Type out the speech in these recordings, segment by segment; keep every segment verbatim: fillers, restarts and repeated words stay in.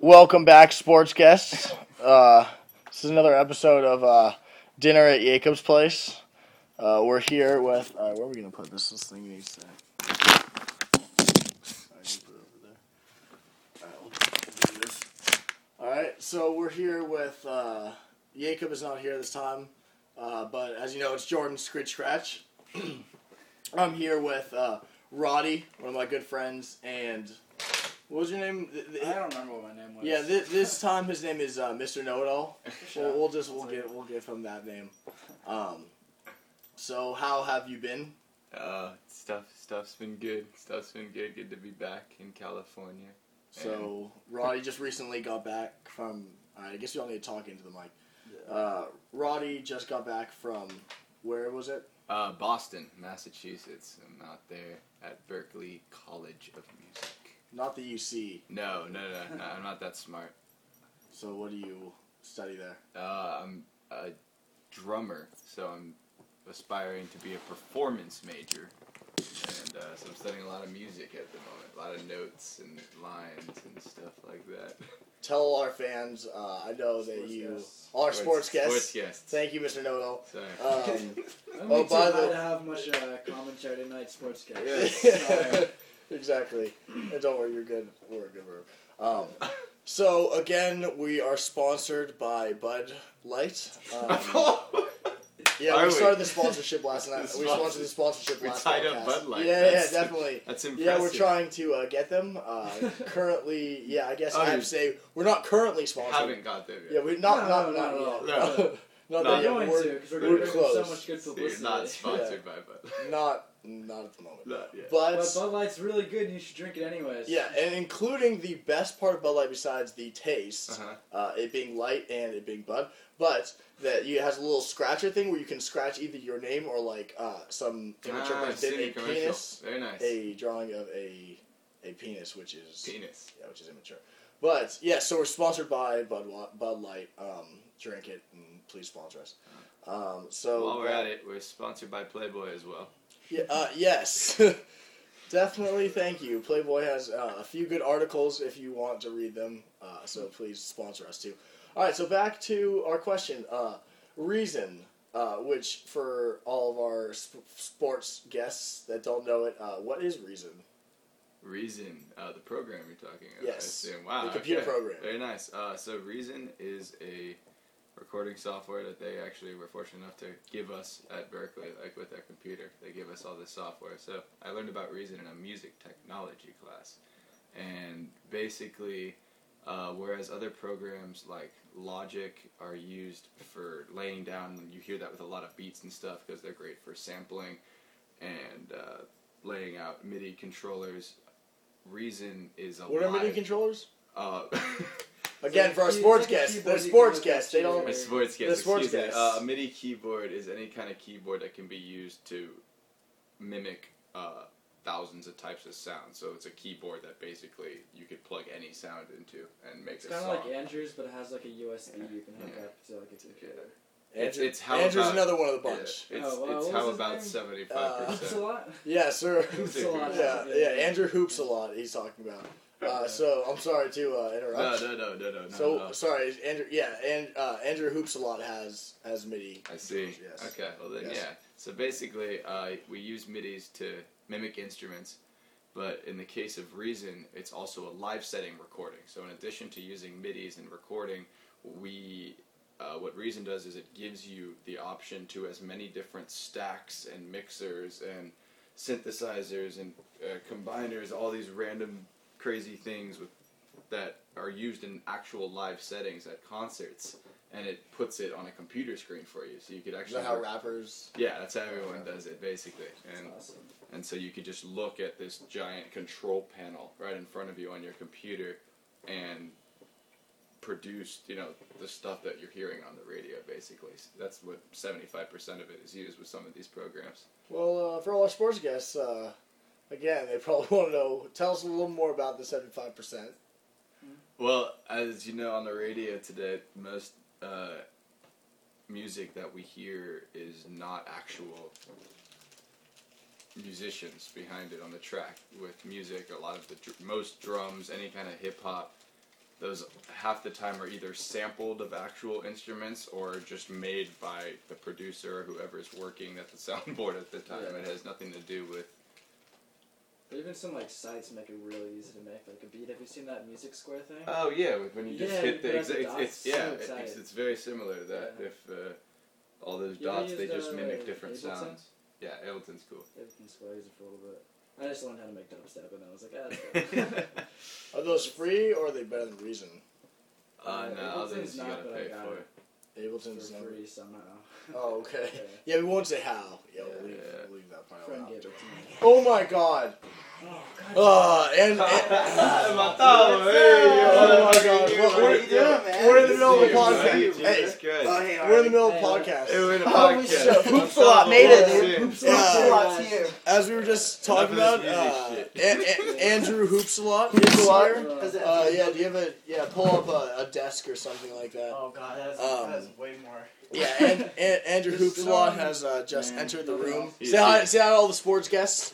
Welcome back, sports guests. Uh, this is another episode of uh, Dinner at Jacob's Place. Uh, we're here with... Uh, where are we going to put this? This thing needs to... Alright, so we're here with... Uh, Jacob is not here this time, uh, but as you know, it's Jordan Scritch Scratch. I'm here with uh, Roddy, one of my good friends, and... What was your name? I don't remember what my name was. Yeah, this, this time his name is uh, Mister Know-It-All. We'll, we'll just we'll get we'll give him that name. Um, so how have you been? Uh, stuff stuff's been good. Stuff's been good. Good to be back in California. So Roddy just recently got back from. I guess we all need to talk into the mic. Uh, Roddy just got back from. Where was it? Uh, Boston, Massachusetts. I'm out there at Berklee College of Music. Not the U C. No, no, no, no, I'm not that smart. So what do you study there? Uh, I'm a drummer, so I'm aspiring to be a performance major. And uh, so I'm studying a lot of music at the moment, a lot of notes and lines and stuff like that. Tell our fans, uh, I know that Sports you... guests. All our sports, Sports- guests. sports guests. Thank you, Mister Know-It-All. Sorry. Um, I'm Oh, too by high the- to have much uh, commentary tonight, sports guys. Yeah. Exactly. And don't worry, you're good. We're a good group. Um, so again, we are sponsored by Bud Light. Um, yeah, Are we we? started the sponsorship last night. The We sponsored the sponsorship We last tied up podcast. Bud Light. Yeah, That's- yeah, definitely. That's impressive. Yeah, we're trying to uh, get them. Uh, currently, yeah, I guess Oh, I have you- to say we're not currently sponsored. Haven't got there yet. Yeah, we not No, not no, not no, yet. no. Not No. that We're yet. going We're, to, because we're, we're going to close. so much good So publicity. you're not sponsored by Bud. not not at the moment. Not yet. But But Bud Light's really good, and you should drink it anyways. yeah, and including the best part of Bud Light besides the taste, Uh-huh. uh, it being light and it being Bud, but that you it has a little scratcher thing where you can scratch either your name or like uh, some immature Ah, I've person seen did the a commercial. penis, Very nice. a drawing of a a penis, which is Penis. yeah, which is immature. But yeah, so we're sponsored by Bud Wa- Bud Light. Um, drink it and please sponsor us. Um, so While we're uh, at it, we're sponsored by Playboy as well. Yeah, uh, yes. Definitely, thank you. Playboy has uh, a few good articles if you want to read them, uh, so please sponsor us too. All right, so back to our question. Uh, reason, uh, which for all of our sp- sports guests that don't know it, uh, what is Reason? Reason, uh, the program you're talking about. Yes, I assume. Wow, the computer okay. program. Very nice. Uh, so Reason is a recording software that they actually were fortunate enough to give us at Berklee, like with their computer. They give us all this software. So I learned about Reason in a music technology class. And basically, uh, whereas other programs like Logic are used for laying down, you hear that with a lot of beats and stuff because they're great for sampling and uh, laying out MIDI controllers. Reason is a What are MIDI live- controllers? Uh, Again, like for our a key- sports it's like a guests, keyboard the you sports can hook guests, up they to don't. your- A sports The guest, sports excuse me. guests. Uh, a MIDI keyboard is any kind of keyboard that can be used to mimic uh, thousands of types of sounds. So it's a keyboard that basically you could plug any sound into and make It's a kind song. of like Andrew's, but it has like a U S B you can hook Yeah. up to like a computer. It's- Andrew- it's how Andrew's about- another one of the Yeah, bunch. it's Oh, well, it's what how was his about name? seventy-five Uh, Hoops a percent. lot? Yeah, sir. Hoops a lot. Yeah, yeah, Andrew hoops a lot. He's talking about. Uh, so I'm sorry to uh, No, interrupt. no, no, no, no, no. So no. sorry, Andrew. Yeah, and uh, Andrew hoops a lot has has MIDI. I see. Yes. Okay, well then, Yes. yeah. So basically, uh, we use MIDIs to mimic instruments, but in the case of Reason, it's also a live setting recording. So in addition to using MIDIs and recording, we uh, what Reason does is it gives you the option to as many different stacks and mixers and synthesizers and uh, combiners, all these random crazy things with that are used in actual live settings at concerts, and it puts it on a computer screen for you, so you could Is actually. that how rappers? Yeah, that's how everyone does it basically, and That's awesome. and so you could just look at this giant control panel right in front of you on your computer, and produce you know the stuff that you're hearing on the radio. Basically, that's what seventy-five percent of it is used with some of these programs. Well, uh, for all our sports guests, uh, again, they probably want to know. Tell us a little more about the seventy-five percent. Well, as you know, on the radio today, most uh, music that we hear is not actual musicians behind it on the track. With music, a lot of the dr- most drums, any kind of hip hop, those half the time are either sampled of actual instruments or just made by the producer or whoever's working at the soundboard at the time. Yeah. It has nothing to do with. But even some like sites make it really easy to make like a beat. Have you seen that Music Square thing? Oh yeah, when you just Yeah, hit you the put exa- up the it's, dots, it's so yeah, excited. it's, it's very similar to that. Yeah. If uh, all those You ever dots, they used, just uh, mimic different Ableton? sounds. Yeah, Ableton's cool. Everything's Square used it for a little bit. I just learned how to make dubstep, and I was like, ah, that's good. Are those free or are they better than Reason? Uh, no, Ableton's others you not, gotta but I pay got for it. it. Ableton's for never. free somehow. Oh, okay. Yeah. Yeah, we won't say how. Yeah, Yeah. we'll leave, Yeah. we'll leave that part Friend out. gave it to me. Oh my god. Oh, Uh, and, and Matado, oh my god. hey, We're, what are we're, you doing, man? we're in the middle of a Good to podcast. see you, man. Hey, Jesus Christ. Oh, hey, we're in the middle of a Hey, podcast. Hey, we're in a Oh, we podcast. should- Hoops a lot made it, dude. Hoops a Yeah. lot's here. As we were just talking Enough about, of uh, this music a- a- Andrew Hoops a lot. is Hoopsalot? here. Uh, yeah, do you have a yeah? Pull up a, a desk or something like that. Oh god, that's, Um, that's way more. Yeah, and, and Andrew Just Hoopsalot sit has uh, just Man, entered the look room. off. He's Say hi, here. say hi to all the sports guests.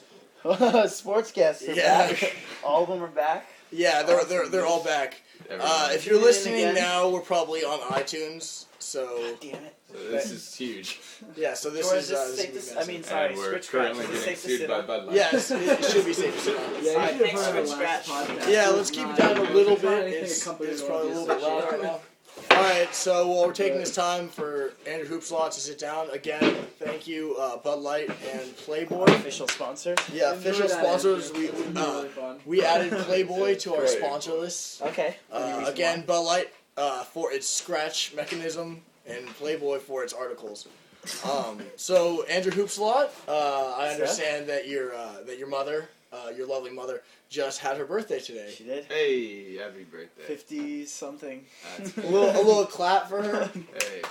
Sports guests are Yeah. back. All of them are back. Yeah, they're they're they're all back. Everyone. Uh, if you're Tune in listening again. now, we're probably on iTunes. So God damn it. So this is huge. yeah, so this Or is. is Uh, this this safe is to, gonna I be mean, nice. sorry, and we're switch scratch. currently Is it getting safe to sued sit by up? Bud Light. Yes, it, it should be safe to sit on. Yeah, you Alright, should have thanks, heard our Switch last Scratch. podcast. Yeah, It let's was keep it not- down a little if you find bit. anything It's, accompanied it's on probably a this little bit loud shit. right now. All right, so while we're taking this time for Andrew Hoopsalot to sit down again, thank you, uh, Bud Light and Playboy. Official sponsor. Yeah, Enjoy official that, sponsors. Andrew. We It's been uh, really fun. we added Playboy to our Great. sponsor list. Okay. Any Uh, reason again, why? Bud Light uh, for its scratch mechanism and Playboy for its articles. Um, so Andrew Hoopsalot, uh, I Seth? understand that your uh, that your mother, uh, your lovely mother, just had her birthday today. She did. Hey, happy birthday. Fifty something. That's- A little, a little clap for her. Hey.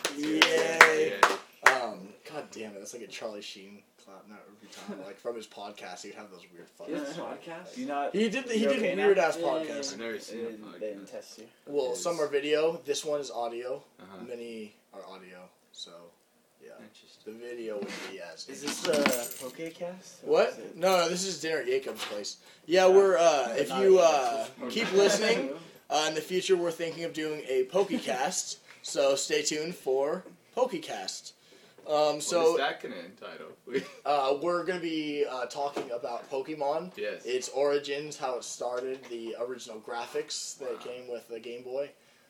Yay. Yay. Um, God damn it, that's like a Charlie Sheen clap. Not every time, like from his podcast, he'd have those weird Do you have fucks. a podcast? Do you not? He did. He You did okay now? weird ass Yeah, yeah, podcasts. I've never They seen a didn't, they didn't podcast. test you. Well, some are video. This one is audio. Uh-huh. Many are audio. So, yeah, Interesting. the video would be as. Is this the Pokecast? Or What? is it- No, no, this is Dinner at Jacob's place. Yeah, we're, uh, if you, uh, keep listening, uh, in the future we're thinking of doing a Pokecast, so stay tuned for Pokecast. Um, What is so, that gonna entitle? uh, we're gonna be, uh, talking about Pokemon, Yes. its origins, how it started, the original graphics that Wow. came with the Game Boy,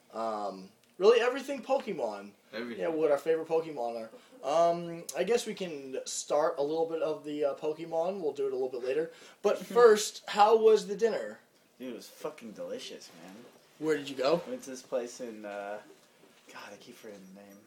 um, really everything Pokemon. Everything. Yeah, what our favorite Pokemon are. Um, I guess we can start a little bit of the uh, Pokemon. We'll do it a little bit later. But first, how was the dinner? Dude, it was fucking delicious, man. Where did you go? Went to this place in, uh, God, I keep forgetting the name.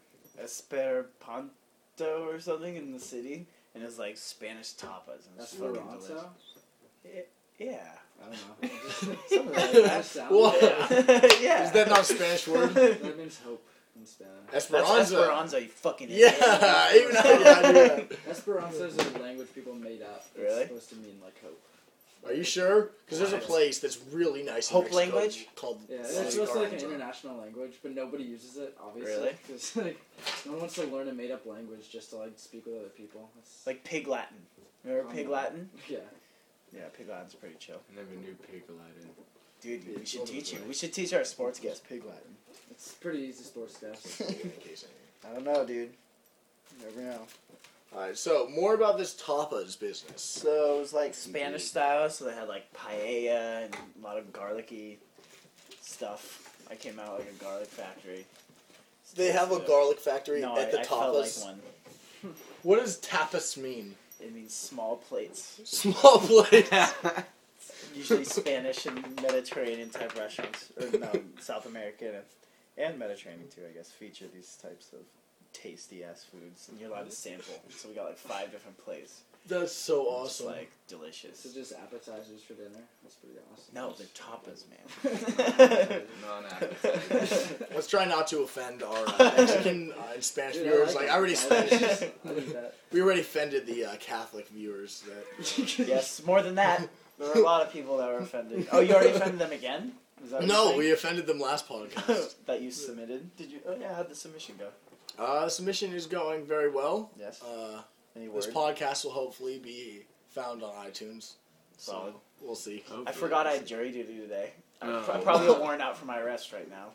Esperanto or something in the city. And it was like Spanish tapas. And it was That's fucking Esperanto? delicious. Yeah. I don't know. Something like That that. sounds- What? yeah. Is that not a Spanish word? That means hope in Spanish. That's Esperanza. Esperanza, you fucking idiot. Yeah, even I had no idea. Esperanza is a language people made up. It's Really? supposed to mean like hope. Are you sure? Because there's a place that's really nice in Hope Mexico language? called Yeah, it's Esperanza. supposed to be like an international language, but nobody uses it, obviously. Really? Because like, no one wants to learn a made-up language just to like speak with other people. It's, Like Pig Latin. Remember Pig Um, Latin? yeah. Yeah, Pig Latin's pretty chill. I never knew Pig Latin. Dude, Yeah, we should all the teach you. way. We should teach our sports guests Pig Latin. It's pretty easy sports guys. In case I- I don't know, dude. You never know. Alright, so more about this tapas business. So it was like Spanish style, so they had like paella and a lot of garlicky stuff. I came out like a garlic factory. They have a Yeah. garlic factory No, at I, the I felt like tapas. one. What does tapas mean? It means small plates. Small plate. Usually Spanish and Mediterranean type restaurants, or no, South American and, and Mediterranean too, I guess, feature these types of tasty ass foods, and you're allowed to sample. So we got like five different plates. That's so It's awesome. like delicious. So just appetizers for dinner. That's pretty awesome. No, they're tapas, man. Non-appetizing. Let's try not to offend our uh, Mexican uh, and Spanish Dude, I viewers. like Like it. I already I like said, it. I like that. we already offended the uh, Catholic viewers. That Yes, more than that. There were a lot of people that were offended. Oh, you already offended them again? Is that what you're no, saying? we offended them last podcast. that you submitted? Did you? Oh yeah, how'd the submission go? Uh, submission is going very well. Yes. Uh, Any this word? podcast will hopefully be found on iTunes. So Solid. we'll see. I forgot I had jury duty today. I'm Oh. pro- probably a warrant out for my arrest right now.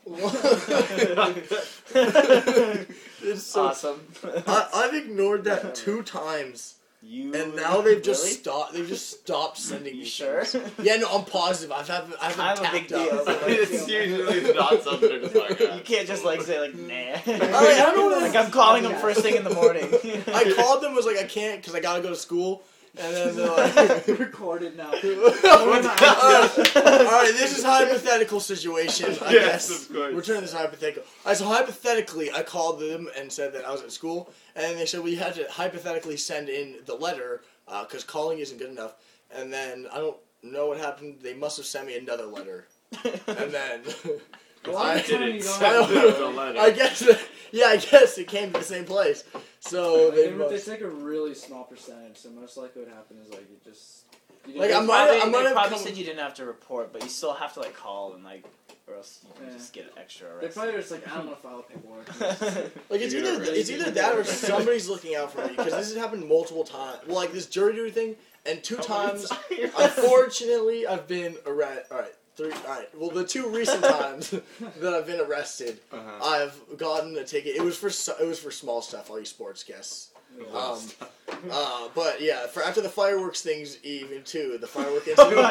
It's so Awesome. I, I've ignored that two times, You and now they've just really? stopped. They've just stopped sending You me sure? things. Yeah, no, I'm positive. I've had, I've been I'm a big tapped deal. up. Like, It's usually not something to talk about. You can't just like say like nah. I don't know Like I'm calling them first thing in the morning. I called them, was like, I can't because I gotta go to school, and then they're like, Recorded now. Alright, alright, this is a hypothetical situation, I Yes, guess. of course. We're turning this hypothetical. Alright, so hypothetically, I called them and said that I was at school, and they said we had to hypothetically send in the letter, because calling isn't good enough, and then, I don't know what happened, they must have sent me another letter, and then... Well, I, I'm telling you, didn't don't I, have send to- them the letter. I guess, that- yeah, I guess it came to the same place, so Like, they they, they must... take a really small percentage, so most likely what happened is like you just. You Like, just- I might- probably, I might they have probably come- said you didn't have to report, but you still have to like call and like, or else you can Yeah. just get extra They arrested. probably just like I don't want to file paperwork. Like it's You're either right. it's either that or somebody's looking out for me because this has happened multiple times. Well, like this jury duty thing, and two times, unfortunately, I've been arrested. All right, three. All right. Well, the two recent times that I've been arrested, Uh-huh. I've gotten a ticket. It was for so- it was for small stuff. All you sports guests. Um, uh, but yeah, for after the fireworks things, even too the firework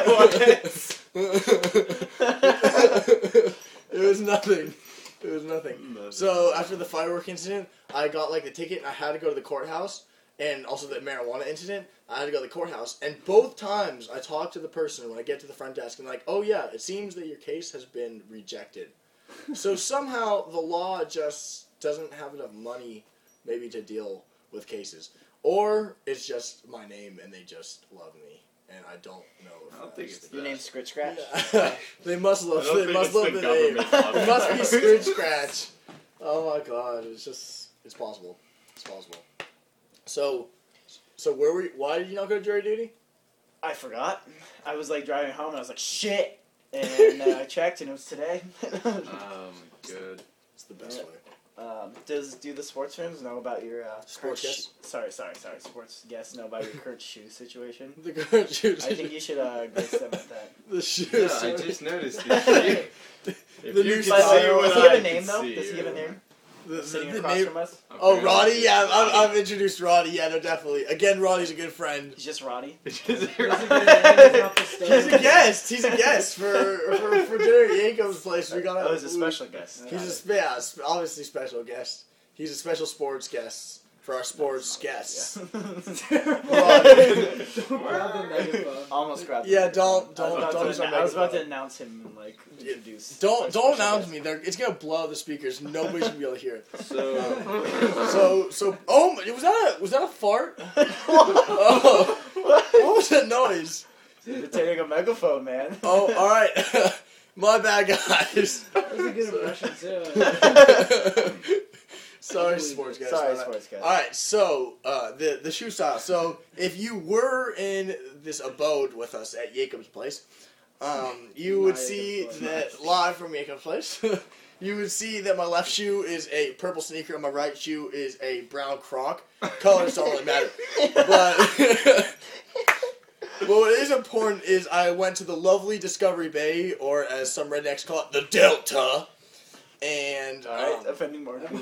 incident. It was nothing. It was nothing. So after the firework incident, I got like the ticket and I had to go to the courthouse, and also the marijuana incident, I had to go to the courthouse. And both times I talked to the person when I get to the front desk and like, oh yeah, it seems that your case has been rejected. So somehow the law just doesn't have enough money maybe to deal with cases. Or it's just my name and they just love me. And I don't know if I don't think that's it's the Your name's Scritch Scratch? Yeah. They must love. I don't They think must it's love the the name. government love It must be it. Scritch Scratch. Oh my god! It's just. It's possible. It's possible. So, so where were? You, why did you not go to jury duty? I forgot. I was like driving home and I was like, shit. And uh, I checked and it was today. Oh my god. It's the best Yeah. way. um, does do the sports fans know about your uh, Sports Kurt guests? Sch- sorry, sorry, sorry. Sports guests know about your Kurt shoe situation. The good shoes. I think you should uh, grace them with that. The shoes. Yeah, I just noticed this. If The you new could By the way, see style. what does he have I a name can though? see, Does he have a yeah. name? The, the, Sitting the across name. from us. Oh, Apparently Roddy. it's Yeah, I've, Roddy. I've introduced Roddy. Yeah, no, definitely. Again, Roddy's a good friend. He's just Roddy. Doesn't get it, not the He's a guest. He's a guest for for for dinner at Yanko's place. We got. Oh, he's a special guest. He's a spe- yeah, sp- obviously special guest. He's a special sports guest for our sports guests. Don't grab the megaphone. Almost grabbed. Yeah, him. don't- I was don't- about don't to use our annou- I was about to megaphone. announce him and like introduce. Don't our don't special announce guest. me. They're, it's gonna blow the speakers. Nobody's gonna be able to hear it. So, So so oh my, was that a was that a fart? Oh, what was that noise? Imitating a megaphone, man. Oh, all right. My bad, guys. That was a good impression too. Sorry, sports guys. Sorry, My bad. sports guys. All right, so uh, the the shoe style. So if you were in this abode with us at Jacob's place, um, you would My see Jacob's that live from Jacob's place. You would see that my left shoe is a purple sneaker and my right shoe is a brown Croc. Colors don't really matter, but. But what is important is I went to the lovely Discovery Bay, or as some rednecks call it, the Delta. And All right, um, offending more people.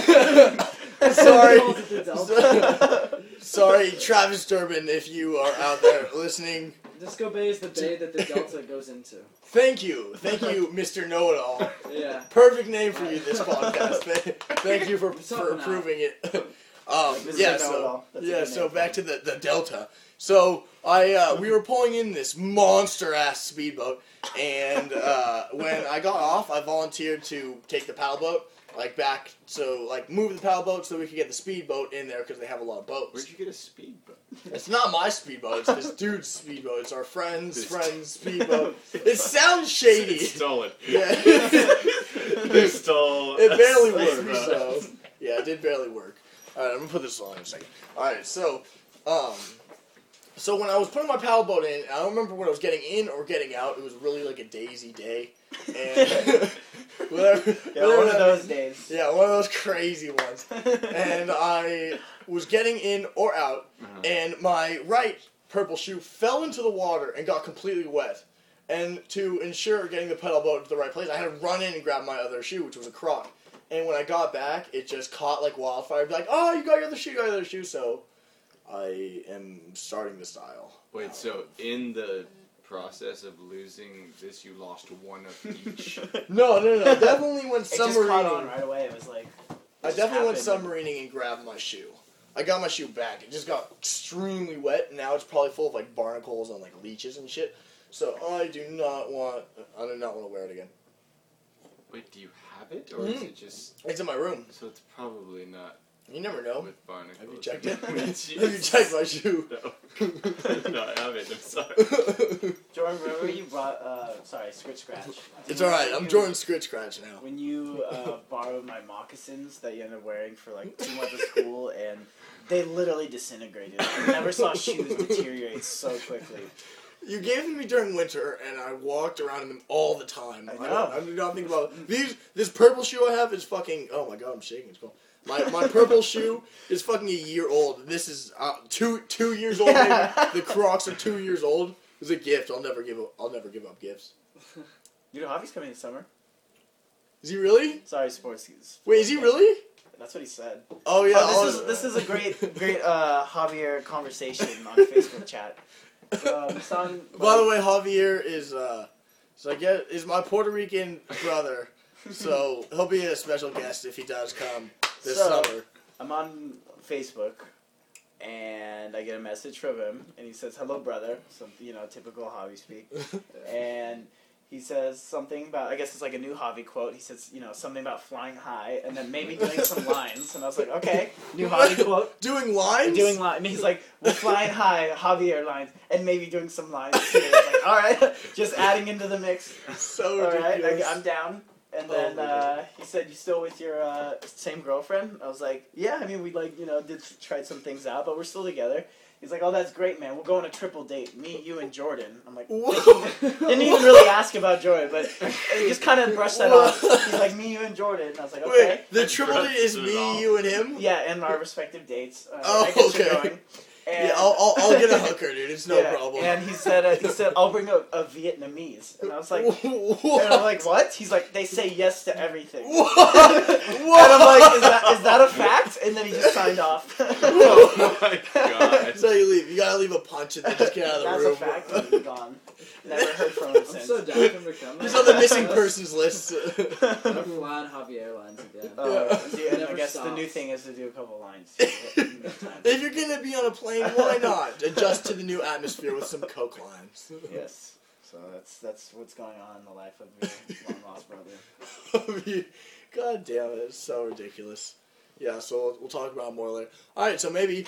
sorry, Calls it the Delta. sorry, Travis Durbin, if you are out there listening. Disco Bay is the bay that the Delta goes into. Thank you, thank you, Mister Know-It-All. Yeah. Perfect name for you this podcast. Th- Thank you for It's for helping out. approving it. Um, Mister yeah, so Know-It-All. That's a yeah, good so name for back him. to the the Delta. So I uh, we were pulling in this monster ass speedboat, and uh, when I got off, I volunteered to take the paddle boat like back, so like move the paddle boat so we could get the speedboat in there because they have a lot of boats. where'd you get a speedboat? It's not my speedboat; it's this dude's speedboat. It's our friend's friend's speedboat. It sounds shady. Stolen. Yeah. They stole. It barely a worked, speedboat. so yeah, it did barely work. All right, I'm gonna put this on in a second. All right, so um, so when I was putting my paddle boat in, I don't remember when I was getting in or getting out. It was really like a daisy day, and whatever, Yeah, whatever one of that those means. days. Yeah, one of those crazy ones. And I was getting in or out, Uh-huh. and my right purple shoe fell into the water and got completely wet. And to ensure getting the pedal boat to the right place, I had to run in and grab my other shoe, which was a Croc. And when I got back, it just caught like wildfire. I'd be like, oh, you got your other shoe, you got your other shoe. So I am starting the style. Wait, so in the process of losing this, you lost one of each? No, no, no. Definitely went It just caught on submarining. right away. It was like. I just definitely went happened. submarining and grabbed my shoe. I got my shoe back. It just got extremely wet, and now it's probably full of like barnacles and like leeches and shit. So I do not want. I do not want to wear it again. Wait, do you have it, or is Mhm. it just? It's in my room. So it's probably not You never know. with barnacles. Have you checked it? Jeez. Have you checked my shoe? No. No, I haven't. I'm sorry. Jordan, remember you brought, uh, sorry, Scritch Scratch. It's alright. I'm You- Jordan Scritch Scratch now. When you uh, borrowed my moccasins that you ended up wearing for like two months of school, and they literally disintegrated. I never saw shoes deteriorate so quickly. You gave them to me during winter, and I walked around in them all the time. I I, know. don't, I do not think about it. These. This purple shoe I have is fucking. Oh my god, I'm shaking. It's cold. My my purple shoe is fucking a year old. This is uh, two two years old. Yeah. Maybe. The Crocs are two years old. It was a gift. I'll never give up. I'll never give up gifts. You know, Javi's coming this summer. Is he really? Sorry, sports. Wait, is he really? That's what he said. Oh yeah. Oh, I'll- this is this is a great great uh, Javier conversation on Facebook chat. Um, son, By the way, Javier is uh, so I get is my Puerto Rican brother. So he'll be a special guest if he does come this So- summer. I'm on Facebook, and I get a message from him, and he says, "Hello, brother." Some, you know, typical Javi speak. And he says something about, I guess it's like a new Javi quote. He says, you know, something about flying high, and then maybe doing some lines. And I was like, okay, new Javi quote. Doing lines? Doing lines. And he's like, we're flying high, Javier lines, and maybe doing some lines too. I was like, all right, just adding into the mix. So All right, ridiculous. I, I'm down. And Oh then my uh, God. he said, "You still with your uh, same girlfriend?" I was like, "Yeah, I mean, we like you know did tried some things out, but we're still together." He's like, "Oh, that's great, man. We'll go on a triple date, me, you, and Jordan." I'm like, Whoa. didn't even really ask about Jordan, but he just kind of brushed that off. He's like, "Me, you, and Jordan." And I was like, "Okay." Wait, the triple date is me, you, and him? Yeah, and our respective dates. Uh, Oh, I guess you're okay. going. And, Yeah, I'll, I'll, I'll get a hooker, dude. It's no yeah, problem. And he said, uh, he said, "I'll bring a, a Vietnamese," and I was like. what? And I'm like, what? He's like, they say yes to everything. What? And I'm like, is that is that a fact? And then he just signed off. Oh my god. That's how you leave. You gotta leave a punch and then just get out of the That's room. a fact. And he's gone. Never heard from him I'm since. so down for him to come. He's on the missing persons list. I'm flying Javier Airlines again. Oh, Yeah. dude, and I Never guess the stops. new thing is to do a couple lines. If you're gonna be on a plane, why not adjust to the new atmosphere with some coke lines? Yes. So that's that's what's going on in the life of your long lost brother. God damn it, it's so ridiculous. Yeah, so we'll, we'll talk about it more later. Alright, so maybe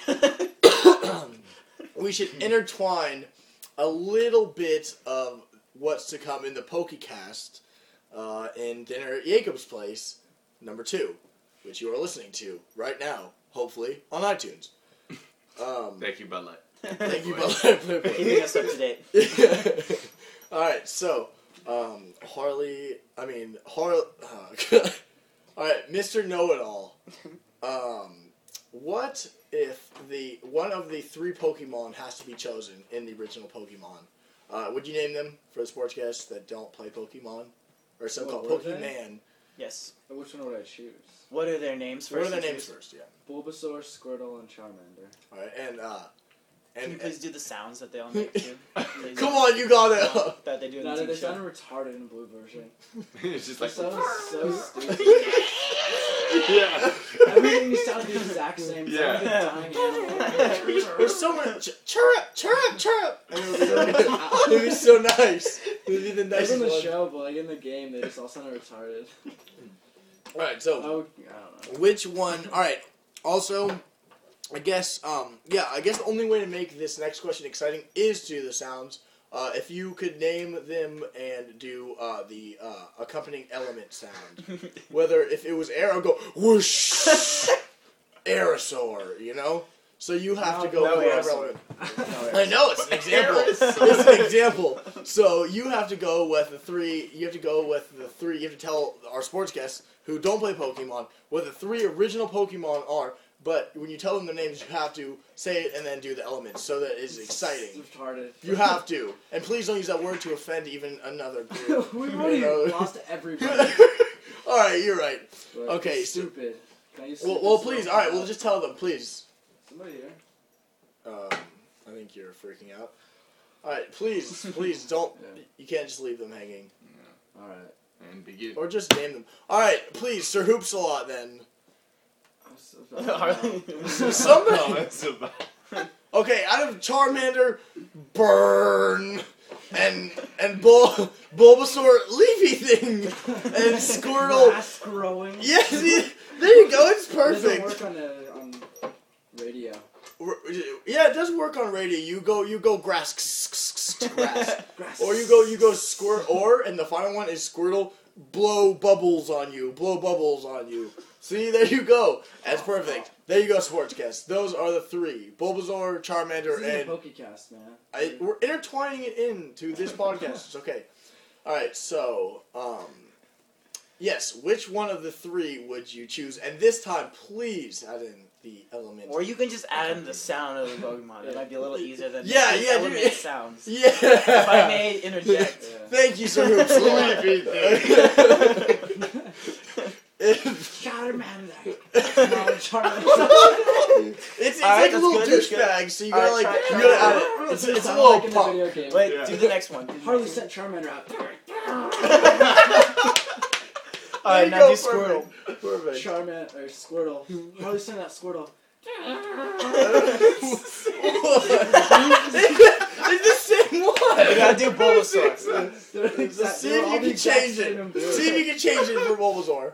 we should intertwine a little bit of what's to come in the PokeCast uh, in Dinner at Jacob's Place, number two, which you are listening to right now, hopefully, on iTunes. Um, Thank you, Bud Light. thank you, Bud. Keeping us up to date. Alright, so, um, Harley, I mean, Harley, uh, alright, Mister Know-It-All, um, what if the, one of the three Pokemon has to be chosen in the original Pokemon? Uh, would you name them for the sports guests that don't play Pokemon? Or some What called were they? Pokemon? Yes. Which one would I choose? What are their names What first? are their and names choose? first, yeah. Bulbasaur, Squirtle, and Charmander. Alright, and, uh, Can and, you please do the sounds that they all make too? Please. come on, you got it! That they do in No, the they T V show. sounded retarded in the blue version. It's just That like sounds so stupid. yeah. Everything sounded the exact same. Yeah. Sounded like a dying animal. There's so much, chirrup, chirrup, chirrup! And it would be, it would be so nice. It would be the That's nicest in the one. show, but like in the game, they just all sounded retarded. Alright, so, Oh, I don't know. which one? All right. Also, I guess, um, yeah, I guess the only way to make this next question exciting is to do the sounds. Uh, if you could name them and do uh, the uh, accompanying element sound, whether if it was air, I'll go whoosh, aerosaur, you know. So you have to go No with whatever aerosaur. element. No, I know it's an example. It's an example. So you have to go with the three. You have to go with the three. You have to tell our sports guests who don't play Pokemon what the three original Pokemon are but when you tell them the names, you have to say it and then do the elements so that it's exciting. It's retarded. You have to. And please don't use that word to offend even another group. We've You already know? lost everybody. Alright, you're right. But Okay, it's so- stupid. Can I use Well, stupid well still? please, alright, well, just tell them, please. Somebody here. Um, I think you're freaking out. Alright, please, please don't. Yeah. You can't just leave them hanging. All right. And begin. Or just name them. Alright, please, Sir Hoopsalot then. Somebody. it's about. Okay, out of Charmander, Burn, and and Bul Bulbasaur, Leafy Thing, and Squirtle. Grass growing. Yes, yeah, there you go. It's It doesn't perfect. work on uh, on radio. R- Yeah, it does work on radio. You go, you go grass, grass, Grass. or you go, you go squirt, or and the final one is Squirtle. Blow bubbles on you. Blow bubbles on you. See, there you go. That's perfect. There you go, Sportscast. Those are the three: Bulbasaur, Charmander, This is and a Pokecast, man. I, we're intertwining it into this podcast. It's okay. All right. So, um, yes. Which one of the three would you choose? And this time, please add in the element. Or you can just add in the sound of the Pokemon. It might be a little easier than Yeah, the yeah, element dude. sounds. Yeah. If I may interject. Yeah. Thank you, Sir Hoops. It's Charmander. No, Charmander. it's All right, like a that's little good, that's good. douchebag, so you All gotta right, like try- you try gotta add it. it. It's, It it's a sounds little like in a pump. video game. Wait, Yeah. do the next one. Do the Harley next sent Charmander out. one. Alright, you now go, do Squirtle. Perfect. Perfect. Charmander or Squirtle. Harley sent out Squirtle. It's the same one. You gotta do Bulbasaur. They're the exact- See they're if all you the can exact change same it. in blue. See if you can change it for Bulbasaur.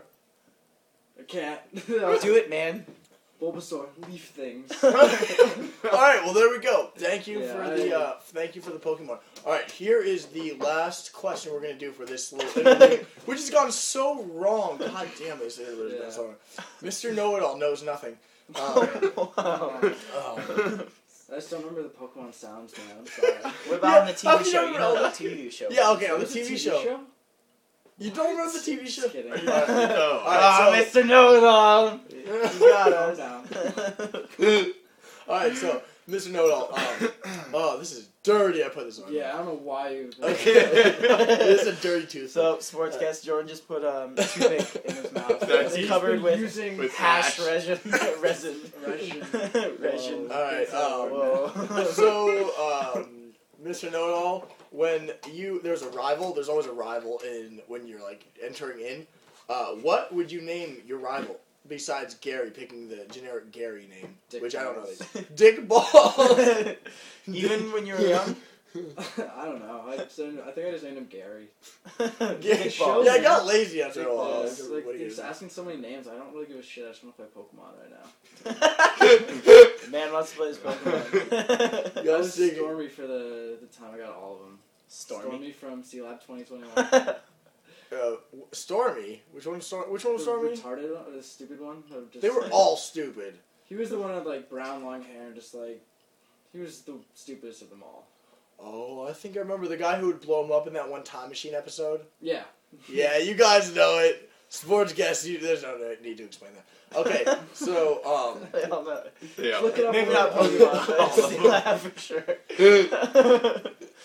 I can't. Do it, man. Bulbasaur, leaf things. All right, well there we go. Thank you Yeah, for I- the uh, thank you for the Pokemon. All right, here is the last question we're gonna do for this little interview, which has gone so wrong. God damn this interview has gone so wrong. Mister Know-It-All knows nothing. Um, Wow. um, I just don't remember the Pokemon sounds, man. I'm sorry. What about on the Yeah, how T V can show? you You remember know the that? T V show. yeah, okay, on the It's a T V show. You don't remember the T V show? Just kidding. All right, No. all right, Ah, so- Mister Know-It-All. You got Calm us. down. all right, so Mister Know-It-All. Um, oh, this is dirty. I put this on. Yeah, I don't know why you. Okay. This is a dirty tooth. So, Sportscast Jordan just put um, toothpick in his mouth. That's- It's covered with using with hash hash. resin. resin. Resin. resin. All right. Um, Whoa. so, um, Mister Know-It-All, when you there's a rival, there's always a rival in when you're like entering in. Uh, what would you name your rival besides Gary? Picking the generic Gary name, Dick which I don't Balls. know. Dick Balls. Even when you were young? I don't know. I, just, I think I just named him Gary. Yeah, shows yeah, I me. got lazy after a Uh, while. it's like, What do you he's do? asking so many names. I don't really give a shit. I just want to play Pokemon right now. Man wants to play his Pokemon. I Yeah, was Siggy. Stormy for the, the time I got all of them. Stormy. from C Lab twenty twenty-one. Uh, Stormy. Which one? Stor- Which one was The Stormy? retarded one, or the stupid one. Or just, They were like- all stupid. He was the one with like brown long hair and just like he was the stupidest of them all. Oh, I think I remember the guy who would blow him up in that one Time Machine episode. Yeah. Yeah, you guys know it. Sports guests, you, there's no need to explain that. Okay, so, um, I don't know. Yeah. Look it up. Maybe on not the- Pokemon, but Sea Lab for sure.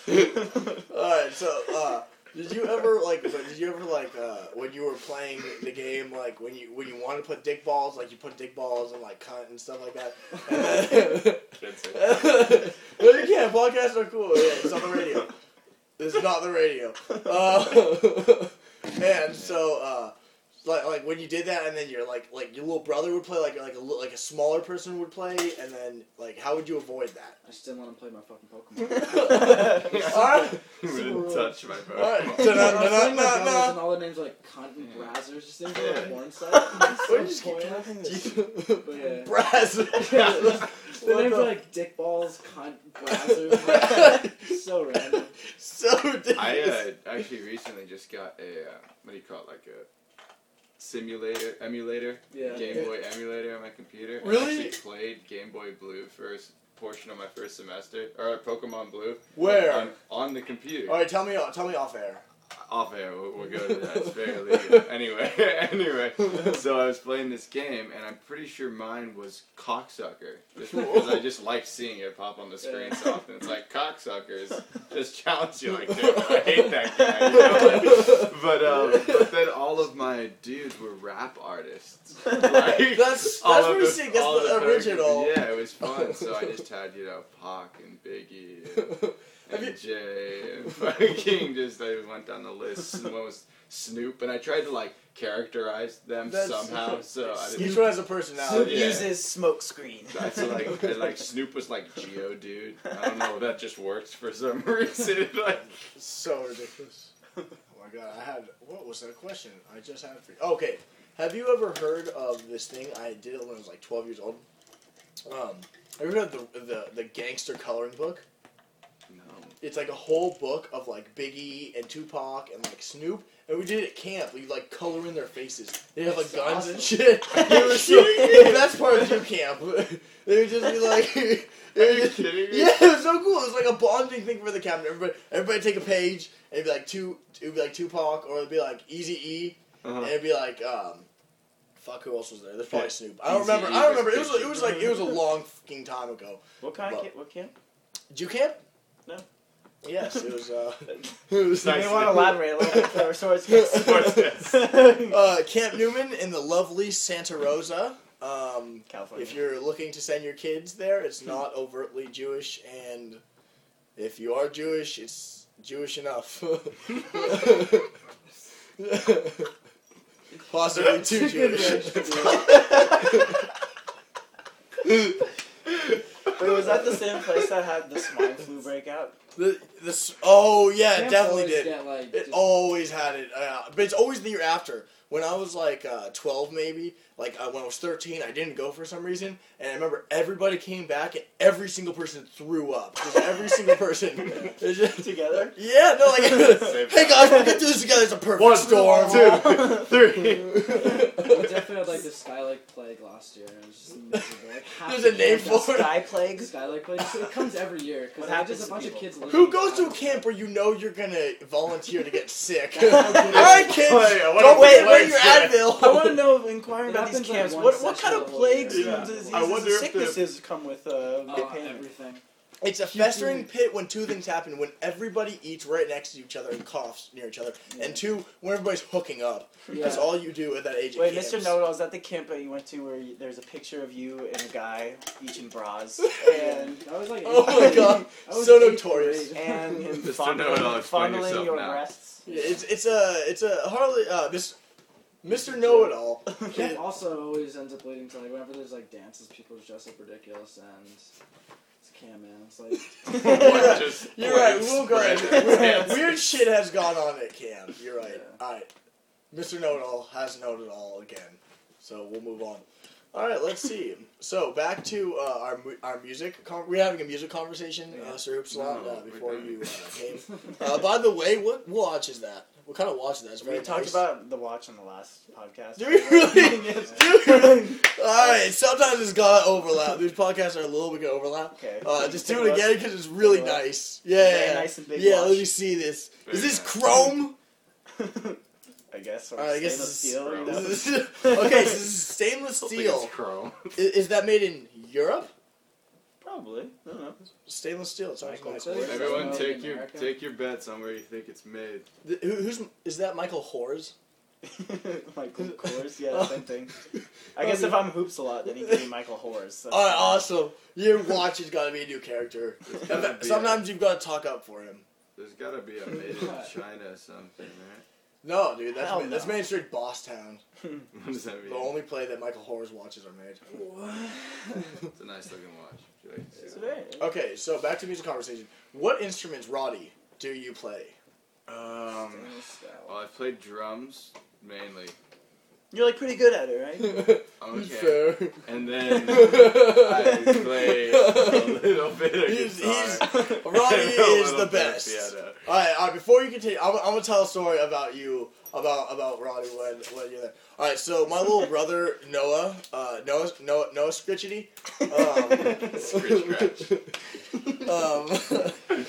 alright, so, uh, did you ever, like, but did you ever, like, uh, when you were playing the game, like, when you when you wanted to put dick balls, like, you put dick balls and, like, cunt and stuff like that? And then, That's it. no, you can't. Podcasts are cool. Yeah, it's on the radio. This is not the radio. Uh, and so, uh, like, like when you did that, and then your like, like your little brother would play, like, like a li- like a smaller person would play, and then like, how would you avoid that? I just didn't let him play my fucking Pokemon. All right, You wouldn't touch my phone. all right. I was playing my brothers Da-da-da-da-da. and all the names are like cunt and brazzers, just names are like porn sites. Why do you It's just so keep pointless. talking this? But yeah. Brass. The What names the- are like dick balls, cunt, brazzers. So random. So ridiculous. I uh, actually recently just got a uh, what do you call it, like a simulator emulator, Yeah. Game Boy emulator on my computer. Really? I actually played Game Boy Blue for a s- portion of my first semester, or Pokemon Blue. Where? On, on the computer. All right, tell me, tell me off air. off air, we'll, we'll go to that. It's very legal. Anyway, anyway, so I was playing this game, and I'm pretty sure mine was cocksucker, just because I just like seeing it pop on the screen so often. It's like cocksuckers just challenge you like that. I hate that guy. You know? Like, but um, but then all of my dudes were rap artists. Like, That's all that's of pretty the- sick. That's all the the original. Yeah, it was fun. So I just had you know Pac and Biggie. And, Have you- and Jay and fucking just I went down the list. One was Snoop, and I tried to like characterize them That's- somehow. So I Each didn't. one has a Snoop personality. Yeah. uses smoke screen. That's like and, like Snoop was like Geodude. I don't know. That just works for some reason. Like So ridiculous. Oh my god, I had what was that question? I just had it for you. Okay, have you ever heard of this thing? I did it when I was like twelve years old. Um, have you heard of the the the gangster coloring book? no. It's like a whole book of like Biggie and Tupac and like Snoop, and we did it at camp. We like color in their faces. They have like That's guns awesome. and shit. They were so, the best part of Jew camp. They would just be like, Are you kidding me? yeah, it was so cool. It was like a bonding thing for the camp. Everybody, everybody take a page, and it'd be like two, it'd be like Tupac, or it'd be like Easy E, and Uh-huh. it'd be like um. Fuck, who else was there? There's probably Yeah. Snoop. I don't Eazy-E remember. I don't was remember. It was big it was like it was a long fucking time ago. What kind of Well- camp? What camp? Jew camp? No. Yes, it was. Uh, it was You Nice. may want to elaborate a little bit for source gets. Sports gets. uh, Camp Newman in the lovely Santa Rosa. Um, California. if you're looking to send your kids there, it's not overtly Jewish, and if you are Jewish, it's Jewish enough. Possibly too That's a good Jewish. range to Wait, was that the same place that had the swine flu breakout? The, this, oh yeah, it Camps definitely always did. Get, like, It just- always had it, uh, but it's always the year after. When I was like uh, twelve, maybe, like uh, when I was thirteen, I didn't go for some reason, and I remember everybody came back, and every single person threw up. Just every single person. It's just- Together? yeah, no, like, hey guys, we'll get through this together. It's a perfect One, storm. two, three. We definitely had like the Skylight Plague last year, and it was just miserable. Like, half There's the a name camp for it. Sky got plague? Skylight Plague. So it comes every year What because happens just a to bunch of people? kids. living Who goes to a out. camp where you know you're gonna volunteer to get sick? That's how good it All right, is. kids, Wait, I wanna don't wait, forget wait, your yeah. Advil. I want to know, inquiring It about these happens, like, camps, one what, what session kind of the whole plagues year. and Yeah. diseases I wonder and if the- sicknesses come with uh, Oh, pain? everything. It's a festering pit when two things happen: when everybody eats right next to each other and coughs near each other, Yeah. and two, when everybody's hooking up. Yeah. That's all you do at that age. at Wait, camps. Mister Know-It-All, is that the camp that you went to where you, there's a picture of you and a guy, each in bras, and I was like, Oh my eighth god, I was so eighth notorious. grade. and him Mister fondling, Know-It-All, explain fondling yourself your now. breasts? Yeah, it's it's a it's a hardly uh this Mister Know-It-All. Camp also always ends up leading to like whenever there's like dances, people dress up ridiculous, and it's a camp, man. It's like You're Just right. You're right. plague We'll go ahead. spread. Weird, weird shit has gone on at camp. You're right. Yeah. All right. Mister Know-It-All has Know-It-All again. So we'll move on. All right. Let's see. So back to uh, our mu- our music. Con- we're having a music conversation, uh, Sir Oopsalon, No, uh, we're before done. you uh, came. Uh, by the way, what watch is that? What kind of watch is that? It's We very talked nice. about the watch on the last podcast. Do we really? Do we really? All right. Sometimes it's got overlap. These podcasts are a little bit of overlap. Okay. Uh, just Take do a it look. again because it's really Take a look. nice. Yeah, Very yeah, nice and big yeah. watch. Let me see this. Very Is this nice. chrome? I guess. Or All right, I guess stainless this is steel. chrome. You know? This is- okay, so this is stainless I think steel. it's chrome. Is, is that made in Europe? Probably. I don't know. Stainless steel. It sounds Michael nice. Kors. Everyone, Made take in your America. take your bets on where you think it's made. The- who, who's is that? Michael Hors? Michael Kors, yeah, same thing. I guess if I'm hoops a lot, then he can be Michael Hors. That's All right, fine. awesome. Your watch has got to be a new character. gotta be Sometimes you've got to talk up for him. There's got to be a made in China or something, right? No, dude, that's Hell made, that's no. made straight Boss Town. What does that mean? The only play that Michael Hors watches are made. It's a nice looking watch. Would you like to see It's that? very- Okay, so back to music conversation. What instruments, Roddy, do you play? Um, Stainless steel. well, I've played drums mainly. You're like pretty good at it, right? Okay. Fair. And then I play a little bit of He's, guitar. he's, and Roddy a is little the bit of best. piano. Alright, alright, before you continue, I'm, I'm gonna tell a story about you about about Roddy when when you're there. All right, so my little brother Noah, uh, Noah Noah Noah Scritchety, um, um,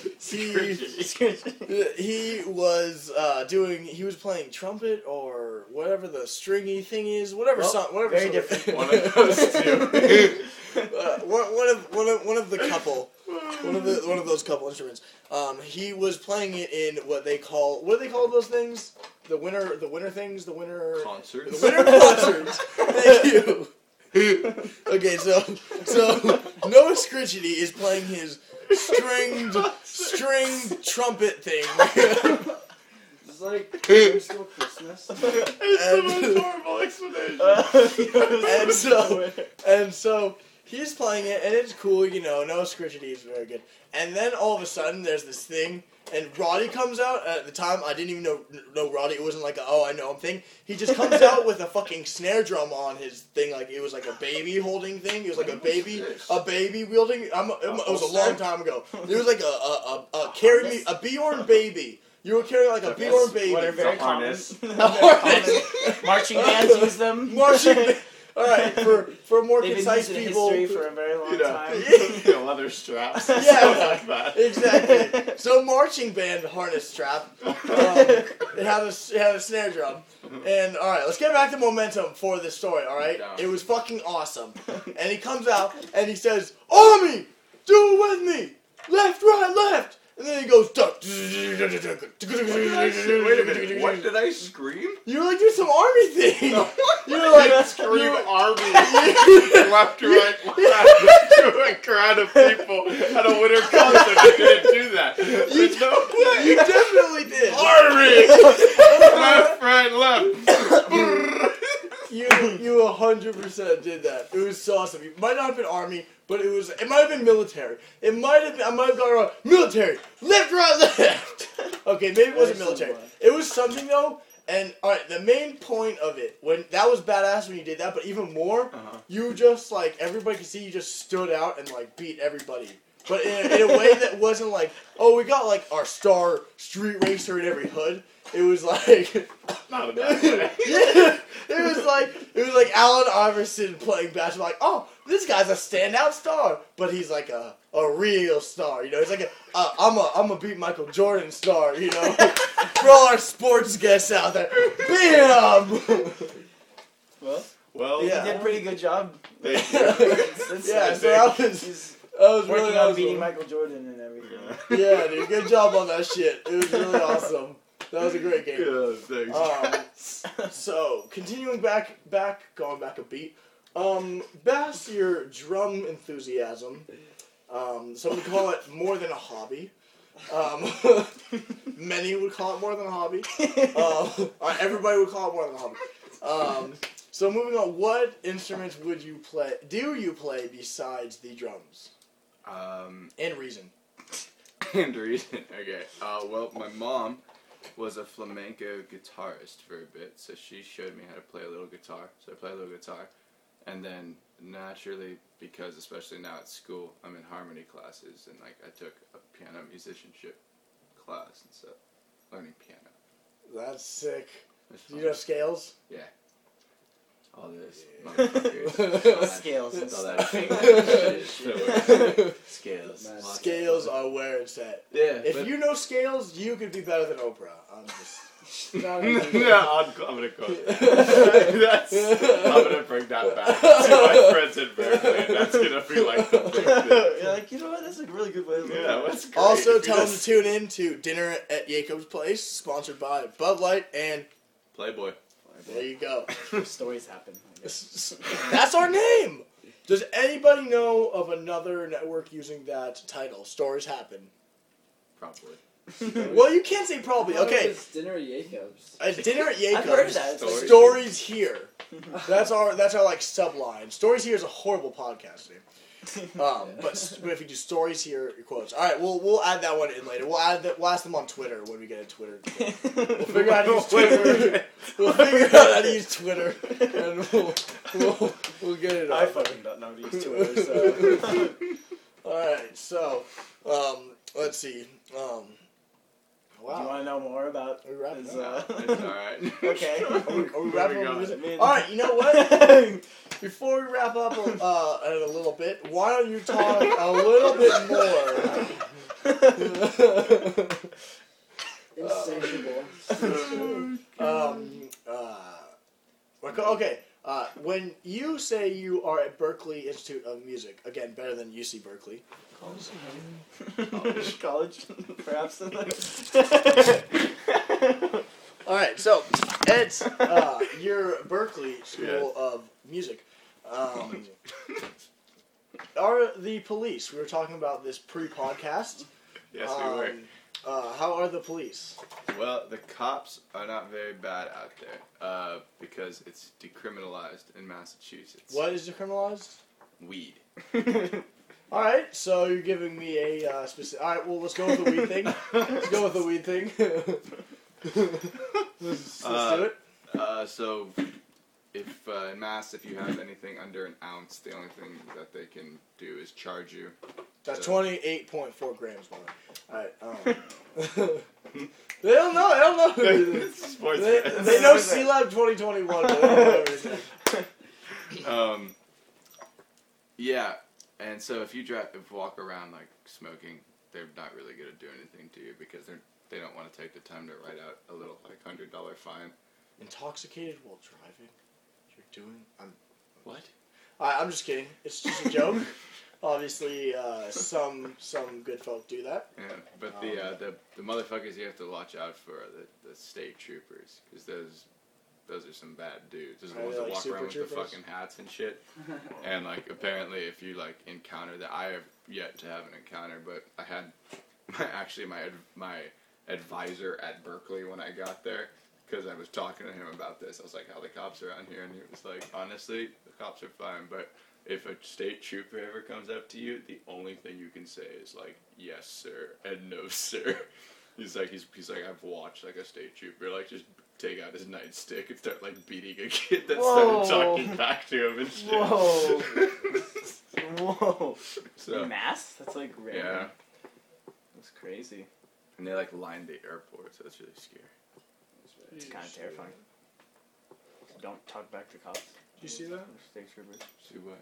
he he was uh, doing he was playing trumpet or whatever the stringy thing is, whatever Well, song, whatever. very song- different. One of those two. uh, one, one of one of one of the couple, one of the one of those couple instruments. Um, he was playing it in what they call what do they call those things? The winter, the winter things, the winter Concerts. the winter concerts. Thank you. Okay, so so Noah Scritchety is playing his stringed stringed trumpet thing. It's like middle school Christmas. and, horrible explanation. and so and so he's playing it, and it's cool, you know. Noah Scritchety is very good. And then all of a sudden, there's this thing, and Roddy comes out. At the time, I didn't even know know Roddy. It wasn't like a, oh, I know him thing. He just comes out with a fucking snare drum on his thing, like it was like a baby holding thing. It was like a baby, a baby wielding. I'm, it was a long time ago. It was like a a, a, a carry me a Bjorn baby. You were carrying like a Bjorn baby. What are very a common. harness. Very common. Marching bands use them. Marching band. All right, for for more They've been concise used in people. history for a very long You know, time. you know, leather straps. and Yeah. stuff like that. Exactly. So marching band harness strap. Um, it had a it had a snare drum. And all right, let's get back to momentum for this story. All right, Down. it was fucking awesome. And he comes out and he says, "Army, do it with me, left, right, left." And then he goes, duck. What did I say? Wait a minute. What did I scream? You were like doing some army thing. You were like Scream you- army left, right, left to a crowd of people at a winter concert. I didn't do that. You, There's no way. you definitely did. Army left, right, left. You you a hundred percent did that. It was so awesome. It might not have been army, but it was. It might have been military. It might have. Been, I might have gone wrong. Military. Left, right, left. Okay, maybe it wasn't Very military. similar. It was something though. And all right, the main point of it when that was badass when you did that, but even more, Uh-huh. you just like everybody could see you just stood out and like beat everybody. But in a, in a way that wasn't like, oh, we got like our star street racer in every hood. It was like. Not a bad way. Yeah, it was like it was like Allen Iverson playing basketball. Like, oh, this guy's a standout star, but he's like a, a real star. You know, he's like a uh, I'm a I'm a beat Michael Jordan star. You know, for all our sports guests out there, bam. Well, Well, Yeah. he did a pretty good job. thank you. It's- it's- Yeah, I so that was He's that was working really on awesome. beating Michael Jordan and everything. Yeah, dude, good job on that shit. It was really awesome. That was a great game. Yeah, thanks. Um, so continuing back, back, going back a beat. Um, Bass, your drum enthusiasm. Um, some would call it more than a hobby. Um, many would call it more than a hobby. Um, uh, everybody would call it more than a hobby. Um, so moving on, what instruments would you play? Do you play besides the drums Um, and reason? and reason. Okay. Uh, well, my mom was a flamenco guitarist for a bit, so she showed me how to play a little guitar. So I play a little guitar, and then naturally, because especially now at school, I'm in harmony classes, and like I took a piano musicianship class and stuff, learning piano. That's sick. It's Do fun. you know scales? Yeah. All this. Yeah. motherfuckers. Scales and All stuff. that shit. Scales. Man, Lots of Scales fun. are where it's at. Yeah. If but- you know scales, you could be better than Oprah. I'm just. No, no, no, no. I'm, I'm gonna quote that. That's, I'm gonna bring that back to my friends in Berkeley, and that's gonna be like the big thing. You're like, you know what? That's a really good way to look Yeah, at it. that's great. Also, If you tell them to just- tune in to Dinner at Jacob's Place, sponsored by Bud Light, and Playboy. there you go. Stories happen. I guess. That's our name! Does anybody know of another network using that title? Stories Happen. Probably. Well, you can't say probably. I thought it Okay, was dinner at Jacob's. it's Dinner at I've heard of Jacob's. that. It's like- Stories. Stories Here. That's our that's our like subline. Stories Here is a horrible podcast name. Um, but, but if you do Stories Here, your quotes. All right, we'll we'll add that one in later. We'll add that. We'll ask them on Twitter when we get a Twitter. We'll figure out how to use Twitter. We'll figure out how to use Twitter, and we'll we'll, we'll get it. I up. fucking don't know how to use Twitter, so. All right, so um, let's see. Um, Wow. Do you want to know more about Are we wrapping his, up? uh, It's alright. Okay. Are we, are we wrapping up the music? I mean- All right, you know what? Before we wrap up uh, in a little bit, why don't you talk a little bit more? Insatiable. um, uh, okay, uh, when you say you are at Berkeley Institute of Music, again, better than U C Berkeley. College, college, perhaps. All right, so it's uh, your Berkeley School Yes. of Music. Um, are the police? We were talking about this pre-podcast. Yes, um, we were. Uh, how are the police? Well, the cops are not very bad out there uh, because it's decriminalized in Massachusetts. What is decriminalized? Weed. All right, so you're giving me a uh, specific. All right, well, let's go with the weed thing. Let's go with the weed thing. let's let's Uh, do it. Uh, so, if uh, in Mass, if you have anything under an ounce, the only thing that they can do is charge you. That's so- twenty-eight point four grams, by the way. All right. Um, they don't know. They don't know. Sports they, fans. they know C Lab twenty twenty-one, but they don't know everything. Um, yeah, and so if you drive, if walk around like smoking, they're not really gonna do anything to you because they're they don't want to take the time to write out a little like hundred dollar fine. Intoxicated while driving? You're doing? I'm. What? All right, I'm just kidding. It's just a joke. Obviously, uh, some some good folk do that. Yeah, but the uh, the the motherfuckers you have to watch out for are the the state troopers because those those are some bad dudes. Those are the Are ones they, that like, walk super around with troopers? the fucking hats and shit. And like apparently, if you like encounter that, I have yet to have an encounter, but I had my, actually my ad- my advisor at Berkeley when I got there because I was talking to him about this. I was like, "How the cops around here?" And he was like, "Honestly, the cops are fine, but if a state trooper ever comes up to you, the only thing you can say is like, 'Yes, sir,' and 'No, sir.'" He's like, he's, he's like, "I've watched like a state trooper like just take out his nightstick and start like beating a kid that Whoa. started talking back to him and shit." Whoa. Whoa. So, Mass? That's like rare. yeah, That's crazy. and they like lined the airport, so that's really scary. It's kind of terrifying. Don't talk back to cops. Did you see that? State troopers. See what?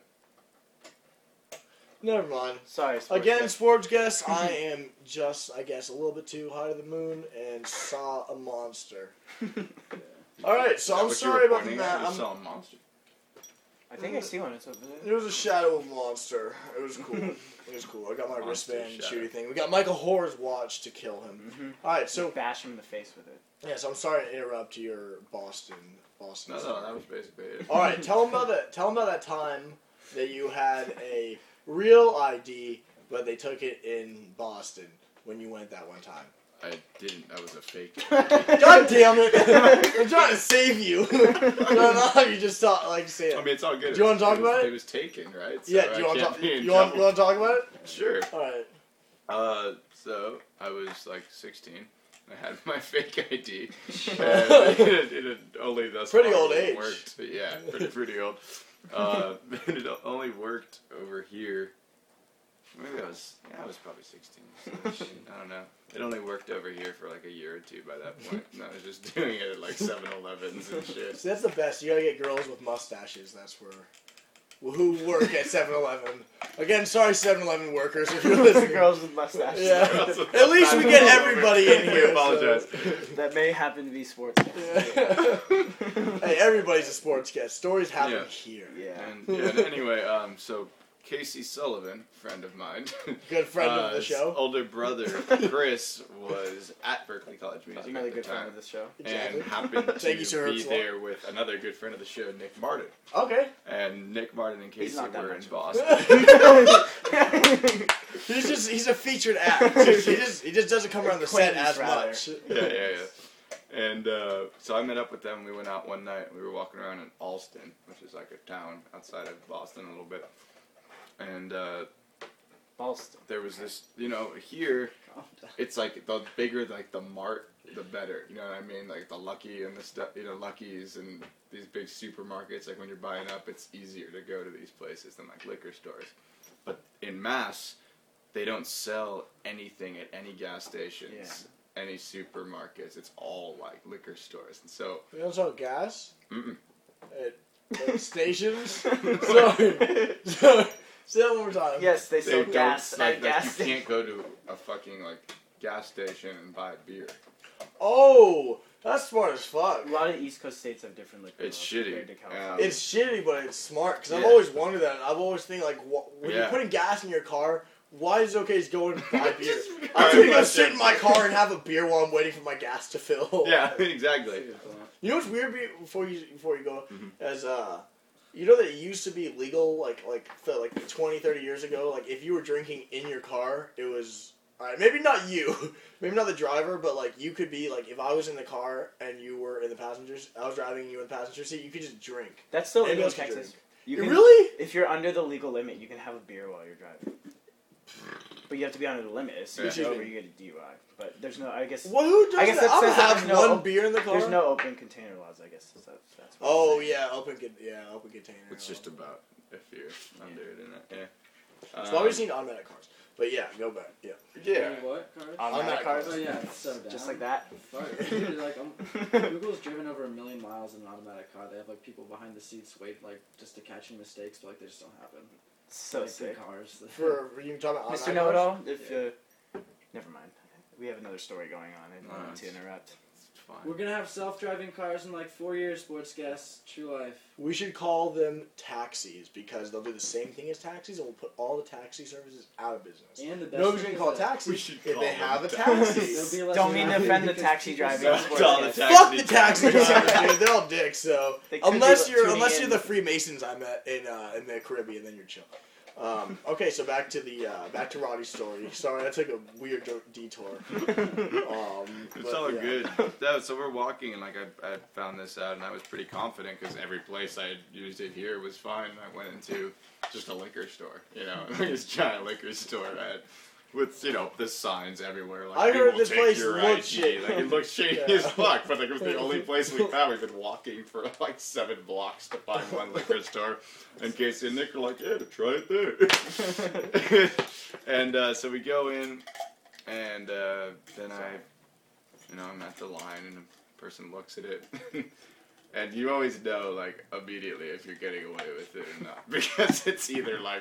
Never mind. Sorry. sports Again, guy. sports guest, I am just, I guess, a little bit too high to the moon and saw a monster. All right, so Is that I'm what you sorry were about pointing that. at? You I'm- saw a monster. I think I see one. It's over It there. was a shadow of monster. It was cool. It was cool. I got my Monster wristband shadow. shooty thing. We got Michael Horror's watch to kill him. Mm-hmm. All right, so Bash him in the face with it. yes, I'm sorry to interrupt your Boston, Boston. No, no, story. that was basically it. All right, tell him about that. Tell him about that time that you had a real I D, but they took it in Boston when you went that one time. I didn't. That was a fake. God damn it! I'm trying to save you. No, no, you just talk like say I it. mean, it's all good. Do you wanna was- talk was- about it? It was taken, right? So Yeah, do you I want to can't talk? be in You want, you trouble. want to talk about it? Sure. All right. Uh, so I was like sixteen. I had my fake I D. And it, it had only thus Pretty far old age. Worked. Yeah, pretty pretty old. Uh, it only worked over here. Maybe I was. Yeah, I was probably sixteen. seventeen, I don't know. It only worked over here for like a year or two by that point. And I was just doing it at like seven elevens and shit. See, that's the best. You gotta get girls with mustaches. That's where. Who work at seven eleven. Again, sorry, seven eleven workers, if you're listening. Girls with mustaches. Yeah. At least we get everybody in here. We apologize. so- That may happen to be sports. Yeah. Hey, everybody's a sports guest. Stories happen Yeah. here. Yeah. And, yeah, and anyway, um, so Casey Sullivan, friend of mine, Good friend uh, of the his show. older brother Chris was at Berkeley College of Music Another at the good friend time, of this show. Exactly. and happened to Thank you, Sir be Herzl. there with another good friend of the show, Nick Martin. Okay. And Nick Martin and He's Casey not that were in much. Boston. He's just he's a featured act. He just he just doesn't come around the set Acquaintance, as rather. much. yeah, yeah, yeah. And uh, so I met up with them. We went out one night. We were walking around in Alston, which is like a town outside of Boston a little bit. And uh, Boston. there was this, you know, here it's like the bigger like the mart, the better. You know what I mean? Like the Lucky and the stuff, you know, Lucky's and these big supermarkets. Like when you're buying up, it's easier to go to these places than like liquor stores. But in Mass, they don't sell anything at any gas stations. any supermarkets. It's all like liquor stores, and so. You don't sell gas Mm-mm. at, at stations. Sorry, sorry. Say that one more time. Yes, they They sell don't, gas like, at like, gas you stations. can't go to a fucking like gas station and buy beer. Oh, that's smart as fuck. A lot of East Coast states have different liquor It's laws compared shitty. to California. Um, It's shitty, but it's smart because I've Yeah. always wondered that. I've always think like, wh- when Yeah. you're putting gas in your car, why is it okay to go and buy beer? Just- I'm gonna go sit in my car and have a beer while I'm waiting for my gas to fill. Yeah, That's exactly. a good thought. You know what's weird be- before you before you go Mhm. as uh, you know that it used to be legal like like for, like twenty, thirty years ago. Like if you were drinking in your car, it was. Alright, maybe not you, maybe not the driver, but like you could be like if I was in the car and you were in the passengers, I was driving and you were in the passenger seat, you could just drink. That's still Anybody legal in else can Texas. drink. You You can, really? If you're under the legal limit, you can have a beer while you're driving. But you have to be under the limit. As soon as Yeah. you're over, you get a D U I. But there's no, I guess, Well, who does I guess that? that I'm says gonna that have there's no one op- beer in the car. there's no open container laws, I guess. So that's, that's what Oh I'm saying. yeah, open con- yeah, open container. It's just about if you're under it, isn't it? Yeah. That's why we've Um, seen automatic cars. But yeah, go back. Yeah. Yeah. Wait, what cars? Automatic Automatic cars. Oh yeah, it's so down. Just like that. Fuck. Dude, like I'm, Google's driven over a million miles in an automatic car. They have like people behind the seats wait like just to catch any mistakes, but like they just don't happen. So like, sick. good cars. For you can talk about Mister automatic cars? Know-It-All, if uh, never mind. We have another story going on. I didn't No, want to it's- interrupt. It's fine. We're gonna have self-driving cars in like four years. Sports gas, true life. We should call them taxis because they'll do the same thing as taxis and we'll put all the taxi services out of business. And the best. Nobody's thing gonna call it is that taxis We should if call they them have a taxis. taxi. there'll be less Don't mean to traffic offend the because taxi people driving stop- Fuck all the sports taxi Fuck the taxi drivers. drivers, dude. They're all dicks. So They could be unless you're tuning unless in. you're the Freemasons I met in uh, in the Caribbean, then you're chill. Um, okay, so back to the uh, back to Roddy's story. Sorry, I took a weird do- detour. Um, It's but, all yeah. good. No, so we're walking, and like I, I found this out, and I was pretty confident because every place I had used it here was fine. I went into just a liquor store, you know, this giant liquor store at, with you know the signs everywhere. Like, I we heard will this take place your looked I D. shady. Like it looked shady Yeah. as fuck, but like it was the only place we found. We've been walking for like seven blocks to find one liquor store. And Casey and Nick are like, yeah, try it there. And uh, so we go in, and uh, then I, you know, I'm at the line, and a person looks at it. And you always know, like, immediately if you're getting away with it or not. Because it's either, like,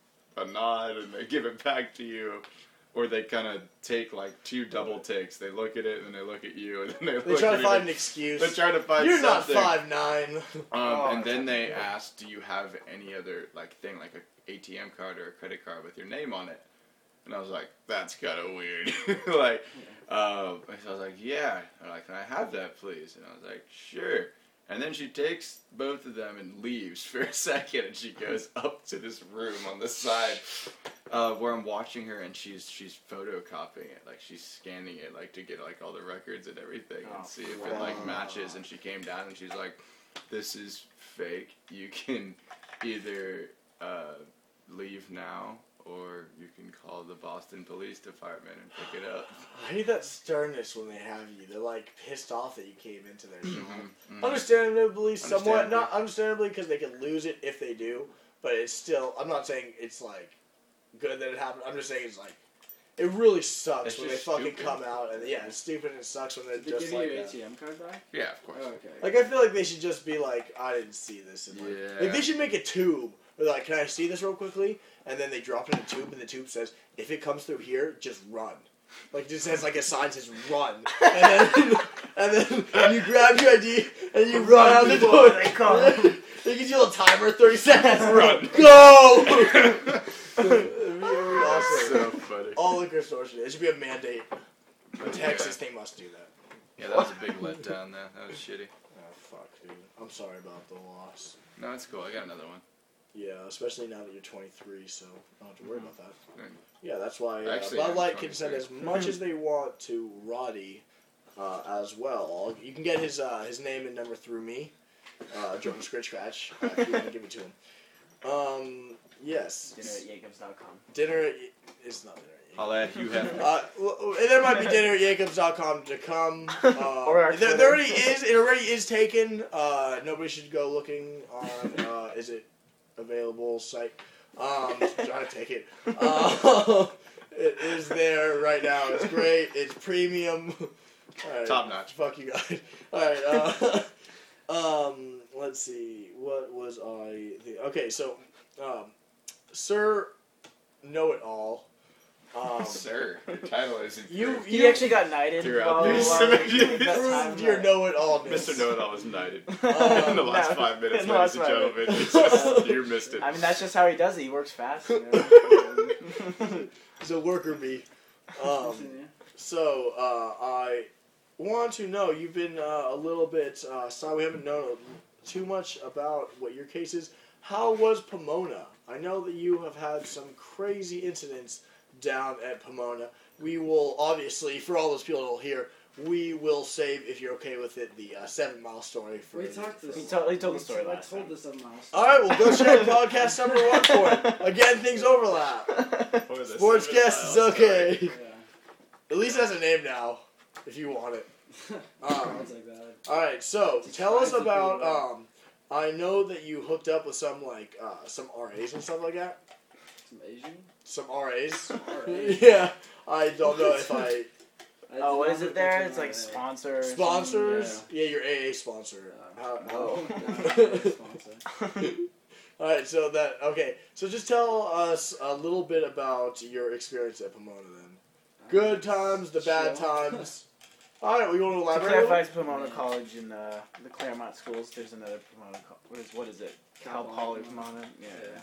a nod and they give it back to you, or they kind of take, like, two double takes. They look at it, and then they look at you, and then they, They look try at to it. find an excuse. They try to find You're not something. five nine. Um, Oh, and then that's they okay. asked, do you have any other, like, thing, like a A T M card or a credit card with your name on it? And I was like, that's kind of weird. like, um, and so I was like, yeah. They're like, can I have that, please? And I was like, sure. And then she takes both of them and leaves for a second, and she goes up to this room on the side uh, where I'm watching her, and she's she's photocopying it, like she's scanning it, like to get like all the records and everything, Oh, and see if it like matches. And she came down and she's like, "This is fake. You can either uh, leave now, or you can call the Boston Police Department and pick it up." I hate that sternness when they have you. They're like pissed off that you came into their shop. Mhm, mhm. Understandably, somewhat Understandably. not understandably because they could lose it if they do, but it's still. I'm not saying it's like good that it happened. I'm just saying it's like it really sucks It's when they just fucking stupid. come out and yeah, it's stupid and it sucks when they're Did they just give you like your that. A T M card back? Yeah, of course. Oh, okay. Like I feel like they should just be like, I didn't see this. And like, Yeah. like they should make a tube. Where they're like, can I see this real quickly? And then they drop it in a tube, and the tube says, if it comes through here, just run. Like it just has like a sign says run, and then and then you grab your I D and you run out the door. They come. They give you a little timer, thirty seconds. Run. Go. It'd be- it'd be awesome. So funny. All liquor stores should. It should be a mandate. In Texas, they must do that. Yeah, that was a big letdown. That that was shitty. Oh fuck, dude. I'm sorry about the loss. No, it's cool. I got another one. Yeah, especially now that you're twenty-three, so I don't have to worry about that. Right. Yeah, that's why uh, Actually, Bud I'm Light can send as twenty-three. much as they want to Roddy uh, as well. You can get his uh, his name and number through me, uh, Jordan Scritch Scratch, uh, if you want to give it to him. Um, yes. Dinner at Jacobs dot com. Dinner at, it's not dinner at Holla at Hugh Hefner. Uh, well, there might be dinner at Jacobs dot com to come. Uh, Or our there, Twitter. there already is. It already is taken. Uh, nobody should go looking on. Uh, is it available site? Um, trying to take it. Uh, it is there right now. It's great. It's premium. All right, Top notch. Fuck you guys. All right. Uh, um, let's see. What was I? Th- okay, so, um, Sir Know It All. Um, Sir, your title is you improved. He you actually got knighted. Throughout while- this while semester. we did that proved time, your uh, know it all. Mister Know-It-all was knighted. Um, in the last no, five minutes, in the ladies last and five gentlemen. minutes. It's just, you missed it. I mean, that's just how he does it. He works fast. You know? He's a worker bee. Um, so uh, I want to know. You've been uh, a little bit. Uh, sorry, we haven't known too much about what your case is. How was Pomona? I know that you have had some crazy incidents down at Pomona. We will obviously, for all those people here, we will save, if you're okay with it, the uh, seven mile story. For We talked this. He told- he told the story I last told time. this on last. All right, well, go check podcast number one for it. Again, things overlap. What was it? Sports Seven guest is miles, okay. Yeah. At least it has a name now, if you want it. Um, I'll take that. all right, so It's tell us expensive about. for you. Um, I know that you hooked up with some like uh, some R As and stuff like that. Some Asian. Some R As. R As? Yeah, I don't know if I I Oh, did what not is it hook there? up It's to like an sponsor. or something. sponsors. Yeah, your A A sponsor. Uh, How, Oh, how- yeah, sponsor. all right, so that okay. So just tell us a little bit about your experience at Pomona then. Good times, the bad Chill. times. All right, we want to To elaborate. a little? clarify, it's Pomona College in uh, the Claremont schools. There's another Pomona. Co- what is what is it? Cal Cal Poly Pomona. Pomona. Yeah. Yeah.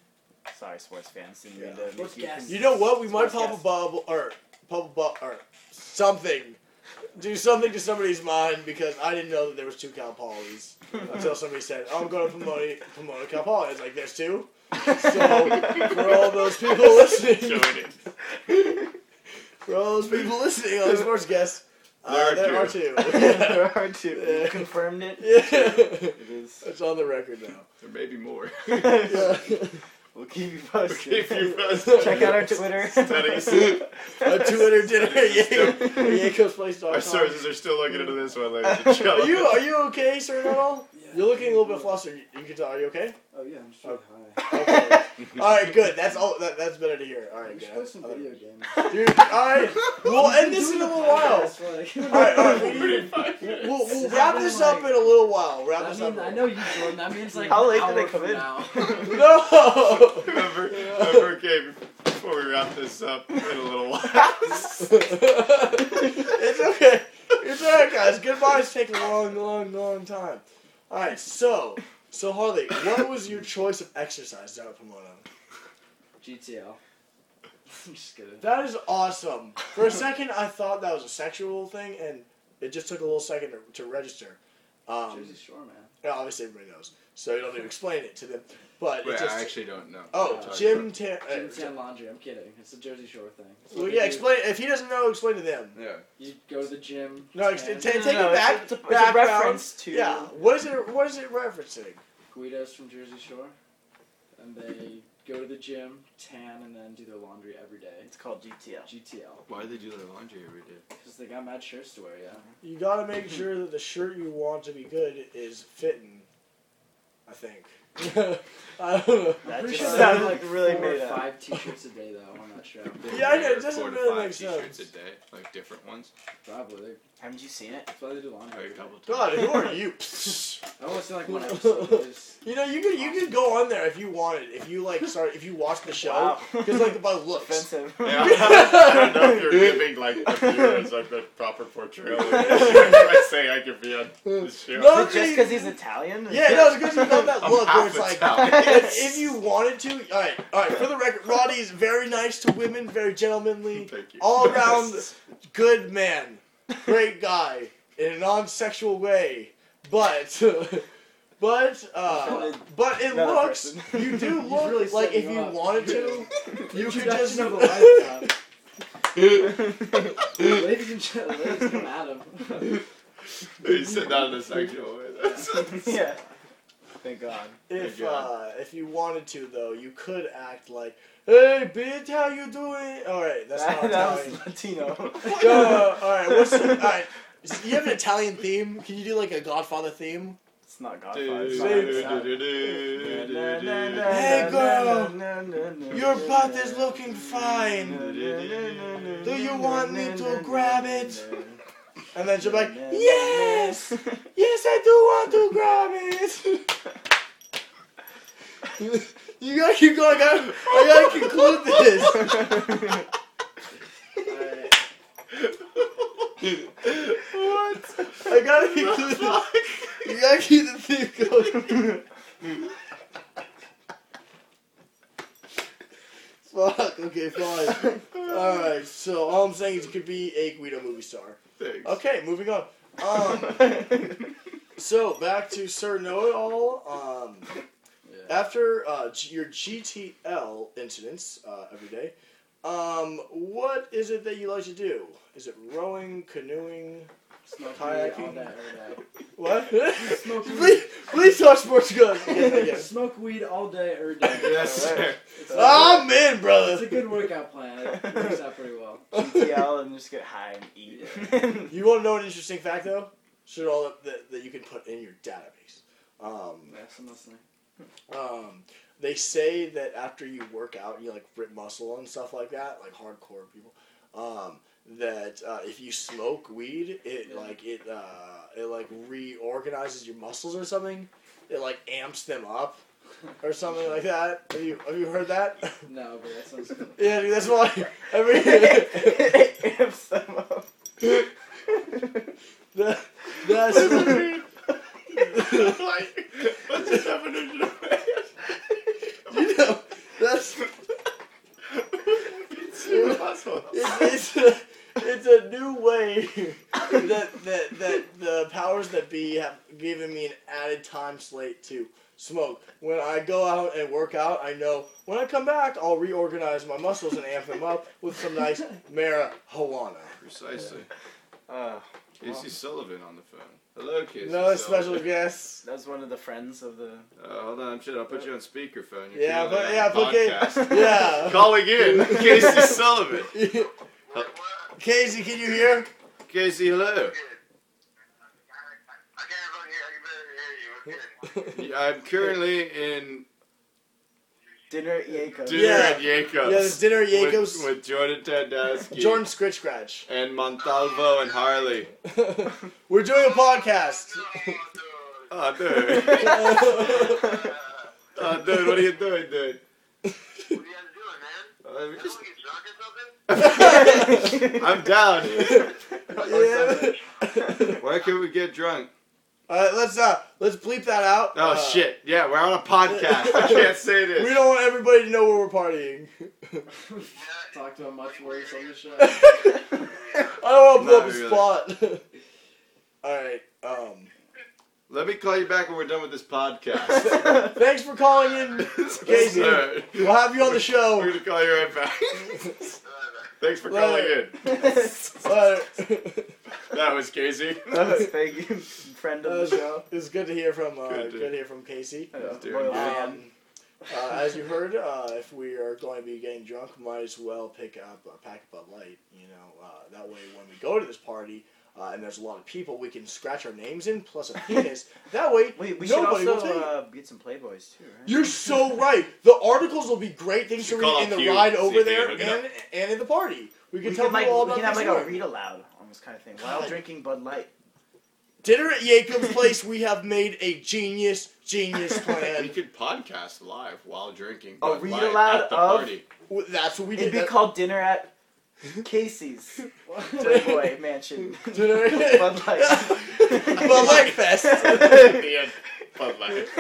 Sorry, sports fans. Didn't Yeah. mean to make Sports you guests. con- You know what? We might Sports pop a guest. bubble or pop a bubble or something. Do something to somebody's mind because I didn't know that there was two Cal Polys until somebody said, "Oh, I'm going to Pomona, Pomona Cal Poly." I was like, "There's two." So for all those people listening, Join it. for all those people listening on the sports guest, uh, There there are are two. there are two. Yeah. You confirmed it. Yeah. It is. It's on the record now. There may be more. Yeah. We'll keep you We'll posted. keep you posted. Check out our Twitter. Studies. A Twitter dinner at Yakos Place dot com. Our sources are still looking into this one, ladies and Are gentlemen. you are you okay, Sir Nuttall? Yeah. You're looking a little bit flustered. You can tell. Are you okay? Oh yeah, I'm just really high. Okay. All right, good. That's all. That, that's better to hear. All We right, should good. play some Other- video games. Dude, all right. We'll end this in a little while. Podcast for like- All right, all right. We Pretty need, fine. we'll we'll Is wrap that this like- up in a little while. Wrap I this mean, up. I know you, Jordan. That means like How late an do they hour come from in? now. No. Remember, remember, okay, before we wrap this up in a little while. It's okay. It's alright, guys. Goodbyes take a long, long, long time. All right. So, so Harley, what was your choice of exercise down at Pomona? G T L. I'm just kidding. That is awesome. For a second, I thought that was a sexual thing, and it just took a little second to, to register. Um, Jersey Shore, man. yeah, obviously, everybody knows, so you don't need to explain it to them. But Wait, it just I actually don't know. oh, What you're Jim Tan. Jim Uh, Tan Laundry. I'm kidding. It's a Jersey Shore thing. It's well, what yeah, they do. explain. If he doesn't know, explain to them. talking about. You go to the gym. No, ex- tan. ta- take no, it no, back. it's a- it's a background. reference to- Yeah. What is it? What is it referencing? Guidos from Jersey Shore, and they go to the gym, tan, and then do their laundry every day. It's called G T L. G T L. Why do they do their laundry every day? Because they got mad shirts to wear, yeah. You gotta make sure that the shirt you want to be good is fitting. I think. I don't know. That Pretty just sure they sounded do, like really four made or up. five t-shirts a day though on that show. They Yeah, I know, it wear doesn't four to really five make t-shirts sense. a day, like different ones. Probably. They, Haven't you seen it? that's why they do laundry. Like a every day. couple times. God, who are you? I only seen like one episode. There's- You know, you could you could go on there if you wanted. If you like, start if you watch the show, Wow. because like by looks. Offensive. Yeah, I don't know if you're giving like the viewers like the proper portrayal of it by saying I could be on the show. No, Is it just because he's Italian? Yeah, no, it's because you got that I'm look where half it's like, Italian. if, if you wanted to, all right, all right. For the record, Roddy's very nice to women, very gentlemanly, Thank you. all around good man, great guy in a non-sexual way, but. But uh, but it Another looks person. you do He's look really like if setting you up. wanted to, you could just. Introduction of a lifetime. Ladies and gentlemen, ladies come at him. He's sitting down in a sexual way. That's, Yeah. Thank God. If Good uh, if you wanted to though, you could act like, "Hey, bitch, how you doing?" All right, that's that, not that Italian. was Latino. uh, all right, what's the, all right? You have an Italian theme. Can you do like a Godfather theme? It's not Godfather. It's not Hey girl, your butt is looking fine. Do you want me to grab it? And then she'll be like, yes, yes, I do want to grab it. You gotta keep going. I gotta, I gotta conclude this. What? I gotta conclude this. You gotta keep the theme going. Fuck. Okay, fine. All right. So all I'm saying is you could be a Guido movie star. Thanks. Okay, moving on. Um, so back to Sir Know-It-All. Um, Yeah. after uh, G- your G T L incidents uh, every day, um, what is it that you like to do? Is it rowing, canoeing, Smoke weed kayaking? all day, every day. What? Smoke weed. please, please talk sports guns. Again, again. Smoke weed all day, every day. Yes, sir. It's a, I'm in, it's a brother. good workout plan. It works out pretty well. G T L and just get high and eat. You want to know an interesting fact, though? Should all that, that, that you can put in your database. Um, Yes, I'm listening. Um, they say that after you work out and you like rip muscle and stuff like that, like hardcore people, um, that uh, if you smoke weed, it Yeah. like it uh, it like reorganizes your muscles or something. It like amps them up or something like that. Have you have you heard that? No, but that sounds good. Yeah, dude, that's why every Amps them up. that, that's Like, what's the definition of it? you know that's. It's, it's, a, it's a new way that, that that the powers that be have given me an added time slate to smoke. When I go out and work out, I know when I come back, I'll reorganize my muscles and amp them up with some nice marijuana. Precisely. Uh, Casey Sullivan on the phone. Hello, Casey Another Sullivan. special guest. that was one of the friends of the. Uh, hold on, shit, I'll put you on speakerphone. You're Yeah, clearly but on yeah, the put Ca- podcast. yeah. Calling in, Casey Sullivan. Casey, can you hear? Casey, hello. I can't fucking hear. I can barely hear you. I'm currently in Dinner at Jacobs. dinner Yeah. at Jacobs. Yeah, this dinner at Jacobs. With, with Jordan Tandowski. Jordan Scritch Scratch. And Montalvo and Harley. We're doing a podcast. Oh, dude. Oh, dude, what are you doing, dude? What are you guys doing, man? Uh, we Did just, we get drunk or something? I'm down. Yeah. Why can't we get drunk? Alright, let's uh let's bleep that out. Oh, Uh, shit. Yeah, we're on a podcast. I can't say this. We don't want everybody to know where we're partying. Talk to him much worse on the show. I don't want to blow up Not a really. spot. Alright, um Let me call you back when we're done with this podcast. thanks for calling in, Casey. Sir. We'll have you on the show. We're going to call you right back. Thanks for calling in. Alright. That was Casey. Thank you, friend Uh, of the show. It's good to hear from uh, Good good, to- to hear from Casey. Uh, Dude, loyal yeah. fan. Um, uh, as you heard, uh, if we are going to be getting drunk, might as well pick up a pack of Bud Light. You know, uh, that way when we go to this party uh, and there's a lot of people, we can scratch our names in plus a penis. That way, Wait, we should nobody will also take it. uh, get some Playboys too, right? You're so right. The articles will be great things to Should call read in up the Hugh, ride see over if they there can hook it and and in the party. We can We tell can, like, people all we about can have things like to a learn. read aloud almost kind of thing while God. drinking Bud Light. Dinner at Jacob's place. We have made a genius, genius We plan. could podcast live while drinking A Bud read Light aloud at the of- party. That's what we It'd did. be That- called Dinner at Casey's Playboy Mansion. Dinner Bud Light. Bud Light Fest. The end. Bud Light.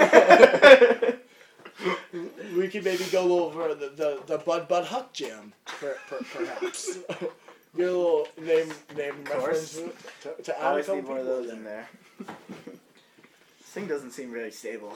We could maybe go over the, the, the Bud Bud Huck Jam, per, per, perhaps. Get a little name name reference course. to, to add a Always couple need one of people those in there. This thing doesn't seem very stable.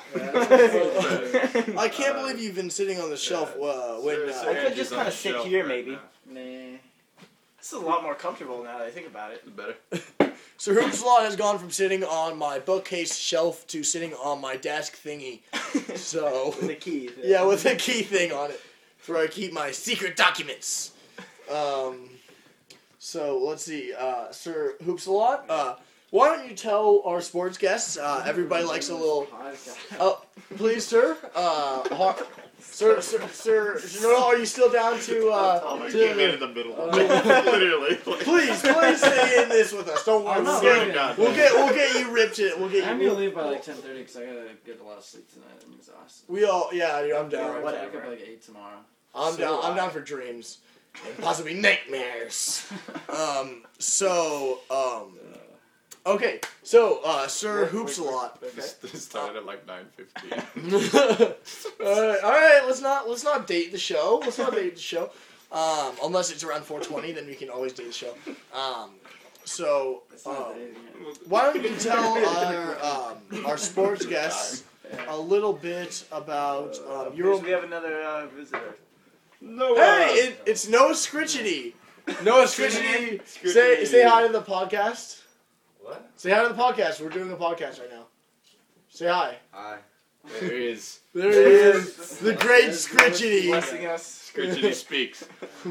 I can't Uh, believe you've been sitting on the shelf uh, when. Sir, Uh, Sir I could Andrew's just on kinda the sit shelf here, right maybe. now. Nah. This is a lot more comfortable now that I think about it. Better. Sir Hoopslot has gone from sitting on my bookcase shelf to sitting on my desk thingy. So. With a key. Yeah, with a key thing on it, where I keep my secret documents. Um, so let's see, uh, Sir Hoopsalot, uh, why don't you tell our sports guests? Uh, everybody likes a little. Oh, please, sir. Uh, har- sir, sir, sir. General, are you still down to? Uh, Oh, to you came in in the middle. Uh, Literally. please, please stay in this with us. Don't worry. I'm We'll not get, leaving. God. we'll get, we'll get you ripped. It. We'll get I'm you. gonna leave by like ten thirty because I gotta get a lot of sleep tonight. I'm exhausted. We all, yeah, I'm Yeah, down. whatever. I wake up at like eight tomorrow. I'm So down. I'm I- down for dreams and possibly nightmares. Um. So. Um. Okay. So, uh, Sir Hoops a lot. This, this started at like nine fifteen. all right. All right. Let's not. Let's not date the show. Let's not date the show. Um. Unless it's around four twenty, then we can always date the show. Um. So. It's not Um, dating it. why don't you tell our um, our sports guests a little bit about um, your? we have another uh, visitor. No. Hey, it, it's Noah Scritchety. Noah Scritchety, say say hi to the podcast. What? Say hi to the podcast. We're doing a podcast right now. Say hi. Hi. There he is. There he is, the great Scritchety. Blessing us. Scritchety speaks.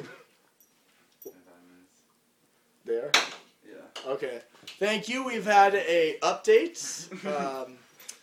There. Yeah. Okay. Thank you. We've had a update um,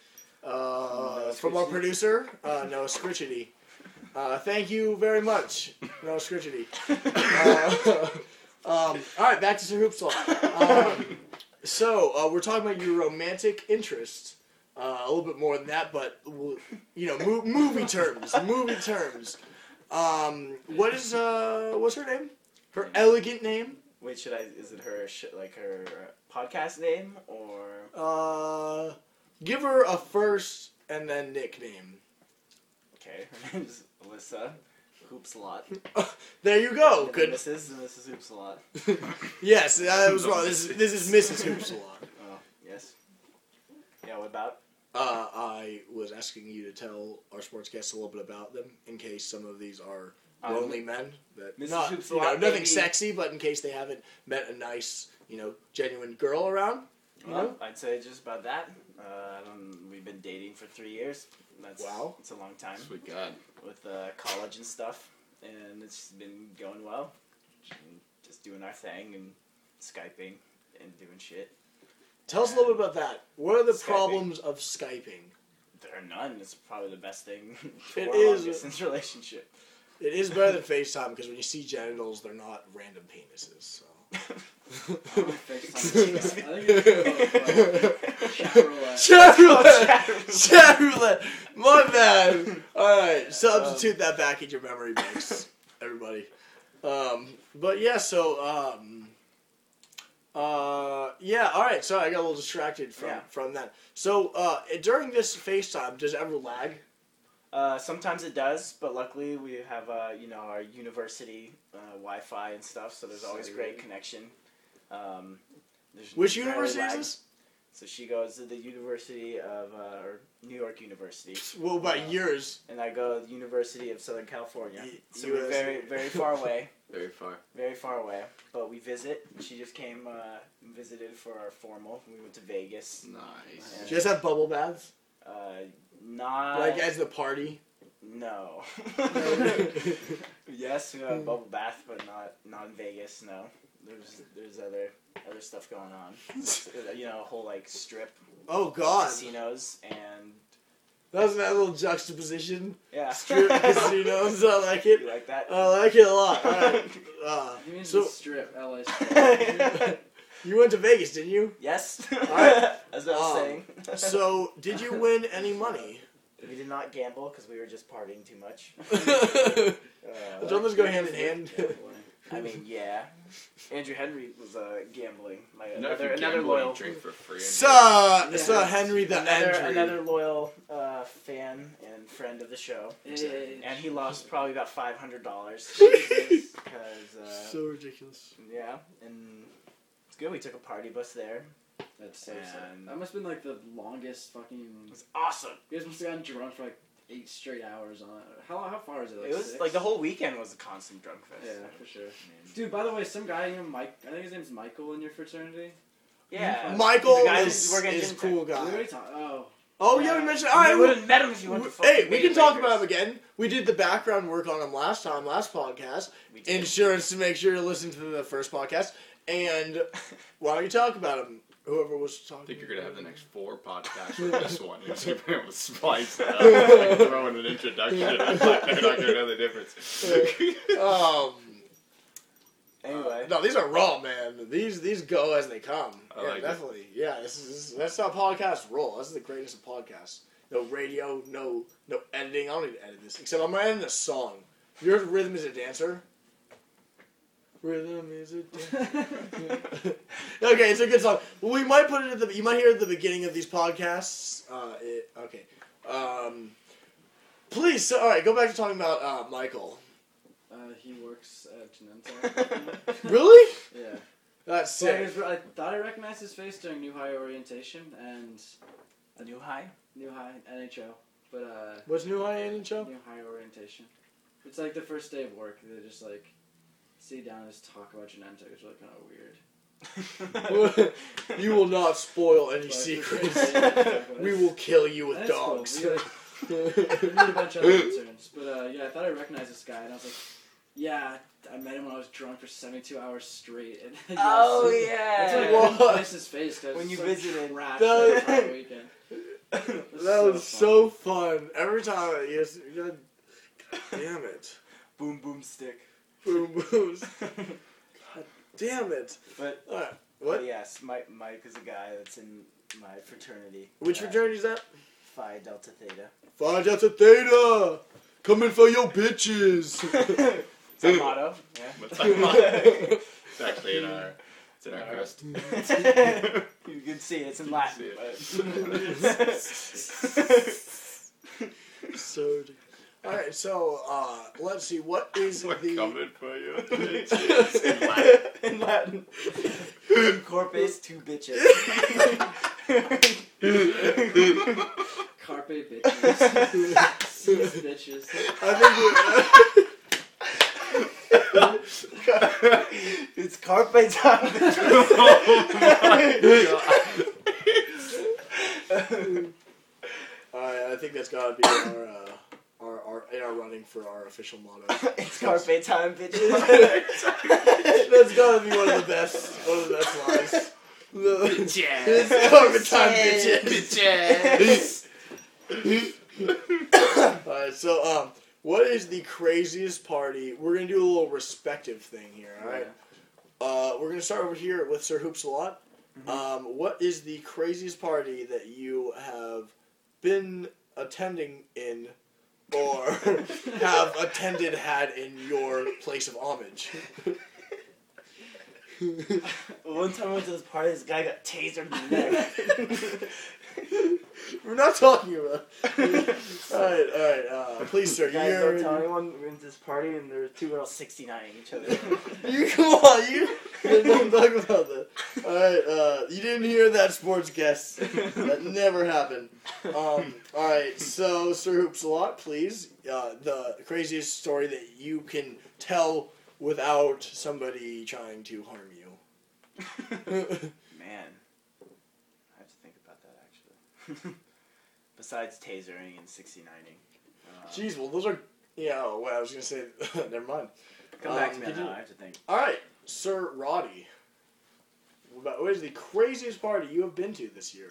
uh, from our producer, uh, Noah Scritchety. Uh, thank you very much, Noah Scritchety. Uh, um, all right, back to Sir Hoopsall. Um, so uh, we're talking about your romantic interest. Uh, a little bit more than that, but you know, mo- movie terms, movie terms. Um, what is uh, what's her name? Her elegant name? Wait, should I? Is it her? Sh- like her podcast name or? Uh, give her a first and then nickname. Okay, her name's Alyssa. Hoops a lot. There you go. And Good. Missus and Missus Hoops a lot. Yes, that was wrong. This is this is Missus Hoops a lot. Oh yes. Yeah. What about? Uh, I was asking you to tell our sports guests a little bit about them in case some of these are Um, lonely men that Missus not Hoops a you know lot, nothing maybe- sexy, but in case they haven't met a nice you know genuine girl around. You Well, know? I'd say just about that. Uh, I don't. We've been dating for three years. That's Wow. It's a long time Sweet God. with uh, college and stuff, and it's been going well. And just doing our thing and skyping and doing shit. Tell us a little bit about that. What are the Skyping. problems of Skyping? There are none. It's probably the best thing for It a is. long distance relationship. It is better than FaceTime because when you see genitals, they're not random penises. So. I don't FaceTime. I think it's chat roulette. Chat roulette. Chat roulette. My bad. All right, substitute that back in your memory banks, everybody. Um, but yeah, so um, uh, yeah. All right. Sorry, I got a little distracted from Yeah. from that. So uh, during this FaceTime, does it ever lag? Uh, sometimes it does, but luckily we have uh, you know our university uh, Wi-Fi and stuff, so there's always great connection. Um, there's Which rarely university is lag. this? So she goes to the University of uh, or New York University, Well, about yours. and I go to the University of Southern California. Y- So we're U S very very far away, Very far. very far away. But we visit. She just came uh, and visited for our formal. We went to Vegas. Nice. Do you guys have bubble baths? Uh, not Like as the party? no. Yes, we have a bubble bath, but not not in Vegas. No, there's there's other other stuff going on. You know, a whole like strip Oh God, casinos and that was that little juxtaposition. yeah. Strip casinos. I like You it. like that? I like it a lot. All right. Uh, He means so the strip, L A strip. you went to Vegas, didn't you? Yes. right. That's what I was Um, saying. So did you win any money? we did not gamble because we were just partying too much. Uh, Don't those go hand in hand? I mean, yeah. Andrew Henry was uh, gambling. My You know, if another you another gamble, you loyal. drink for free. and- Sir, Yeah. Sir Henry the Another, Andrew. another loyal uh, fan and friend of the show, Hey. and he lost probably about five hundred dollars because uh, So ridiculous. yeah, and it's good. We took a party bus there. That's so sad. And- That must have been like the longest fucking. It was awesome. You guys must have gotten drunk for like eight straight hours on it. How how far is it? Like It was six? like the whole weekend was a constant drunk fest. Yeah, for sure. Dude, by the way, some guy named Mike. I think his name's Michael in your fraternity. Yeah. Michael The guy is, who's working at is Gym cool What are guy. you talking? Oh, Oh yeah, we mentioned. You All right, would we- have met him if you went to Hey, fucking we can Vegas talk Lakers. about him again. We did the background work on him last time, last podcast. We did. Insurance to make sure you listen to the first podcast. And why don't you talk about him? Whoever was I talking. think you're gonna have the next four podcasts with this one. You're just gonna be able to splice it up, like throw in an introduction. And like, they're not gonna know the difference. Um. Anyway. No, these are raw, man. These these go as they come. I yeah, like it. definitely. Yeah, this is, this is that's how podcasts roll. This is the greatest of podcasts. No radio, no no editing. I don't need to edit this. Except I'm gonna edit a song. Your rhythm is a dancer. Rhythm is a dancer. Okay, it's a good song. Well, we might put it at the. You might hear it at the beginning of these podcasts. Uh, it, okay. Um, please. So, all right, go back to talking about uh, Michael. Uh, he works at Genentech. Really? Yeah. That's So I, sick. was- I thought I recognized his face during New High orientation and A new high? New High N H O, but uh, What's New High End show? New High orientation. It's like the first day of work. They just like sit you down and just talk about Genentech. It's really kind of weird. You will not spoil any But secrets. it's okay. We will kill you with That's cool. dogs. We got, we got a bunch of other concerns, but uh, yeah, I thought I recognized this guy, and I was like, yeah, I met him when I was drunk for seventy-two hours straight. And yes, Oh, That's yeah. why I What? couldn't place his face because When you like visited. trashed That- the entire weekend. It was That was fun. so fun. Every time, yes, God, God damn it. Boom boom stick. Boom, booms. God damn it. But, Alright, but what? yes, Mike, Mike is a guy that's in my fraternity. Which uh, fraternity is that? Phi Delta Theta. Phi Delta Theta! Coming for your bitches! Is that motto? Yeah. What's that motto? It's actually in our, it's in our crest. You can see it. It's in You can Latin. see But So, alright, so, uh, let's see, what is We're the... coming for you. in Latin. In corpus, two bitches. Carpe bitches. Seize bitches. I think It's carpe time. we... Alright, I think that's gotta be our, uh, our, our, in our running for our official motto. It's carpe time, bitches. That's gotta be one of the best, one of the best lines. It's carpet time, bitches. Alright, so, um, what is the craziest party? We're gonna do a little respective thing here, alright? Uh, we're gonna start over here with Sir Hoops a lot. Um, what is the craziest party that you have been attending in or have attended had in your place of homage? One time I went to this party, this guy got tasered in the neck. We're not talking about. Alright, alright, uh, please, sir. Guys, don't You're, tell anyone we went to this party and there were two girls sixty-nine each other. you come on, you. Don't talk about that. Alright, uh, you didn't hear that, sports guest. That never happened. Um, alright, so, Sir Hoops a lot, please. Uh, the craziest story that you can tell without somebody trying to harm you. Man, I have to think about that actually. Besides tasering and sixty-nining. Uh, Jeez, well, those are. Yeah, oh, well, I was gonna say. Never mind. come back to um, me could now, you- I have to think. Alright, Sir Roddy. What what is the craziest party you have been to this year?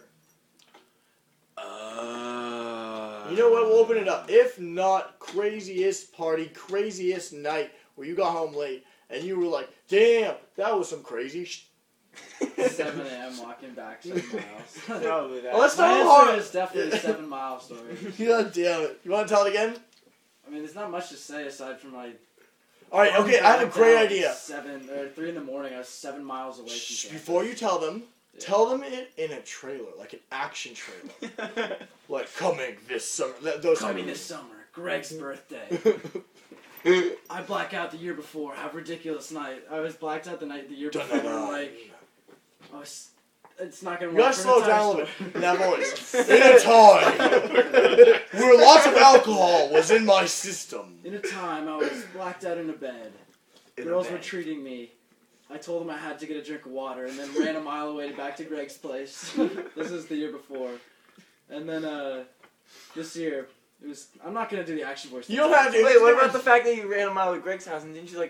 Uh, You know what? We'll open it up. If not craziest party, craziest night where you got home late and you were like, damn, that was some crazy sh-. seven a.m. walking back seven miles. Probably that. Oh, let's My not answer hard. is definitely a seven mile story. God damn it. You want to tell it again? I mean, there's not much to say aside from like. Alright, okay, I have a great idea. Seven or three in the morning. I was seven miles away Shh, from. before you tell them, Yeah. tell them it in a trailer, like an action trailer. Like, coming this summer. That, those Coming type of- this summer, Greg's birthday. I black out the year before. Have a ridiculous night. I was blacked out the night the year before. Dun-dun-dun. Like, I was. It's not gonna You work. gotta for slow an down a entire little bit. story. In that voice. In a time where lots of alcohol was in my system. In a time, I was blacked out in a bed. In a Girls bed. were treating me. I told them I had to get a drink of water, and then ran a mile away back to Greg's place. This is the year before, and then uh, this year it was. I'm not gonna do the action voice. You don't have to. Wait, what about the fact that you ran a mile to Greg's house and didn't you like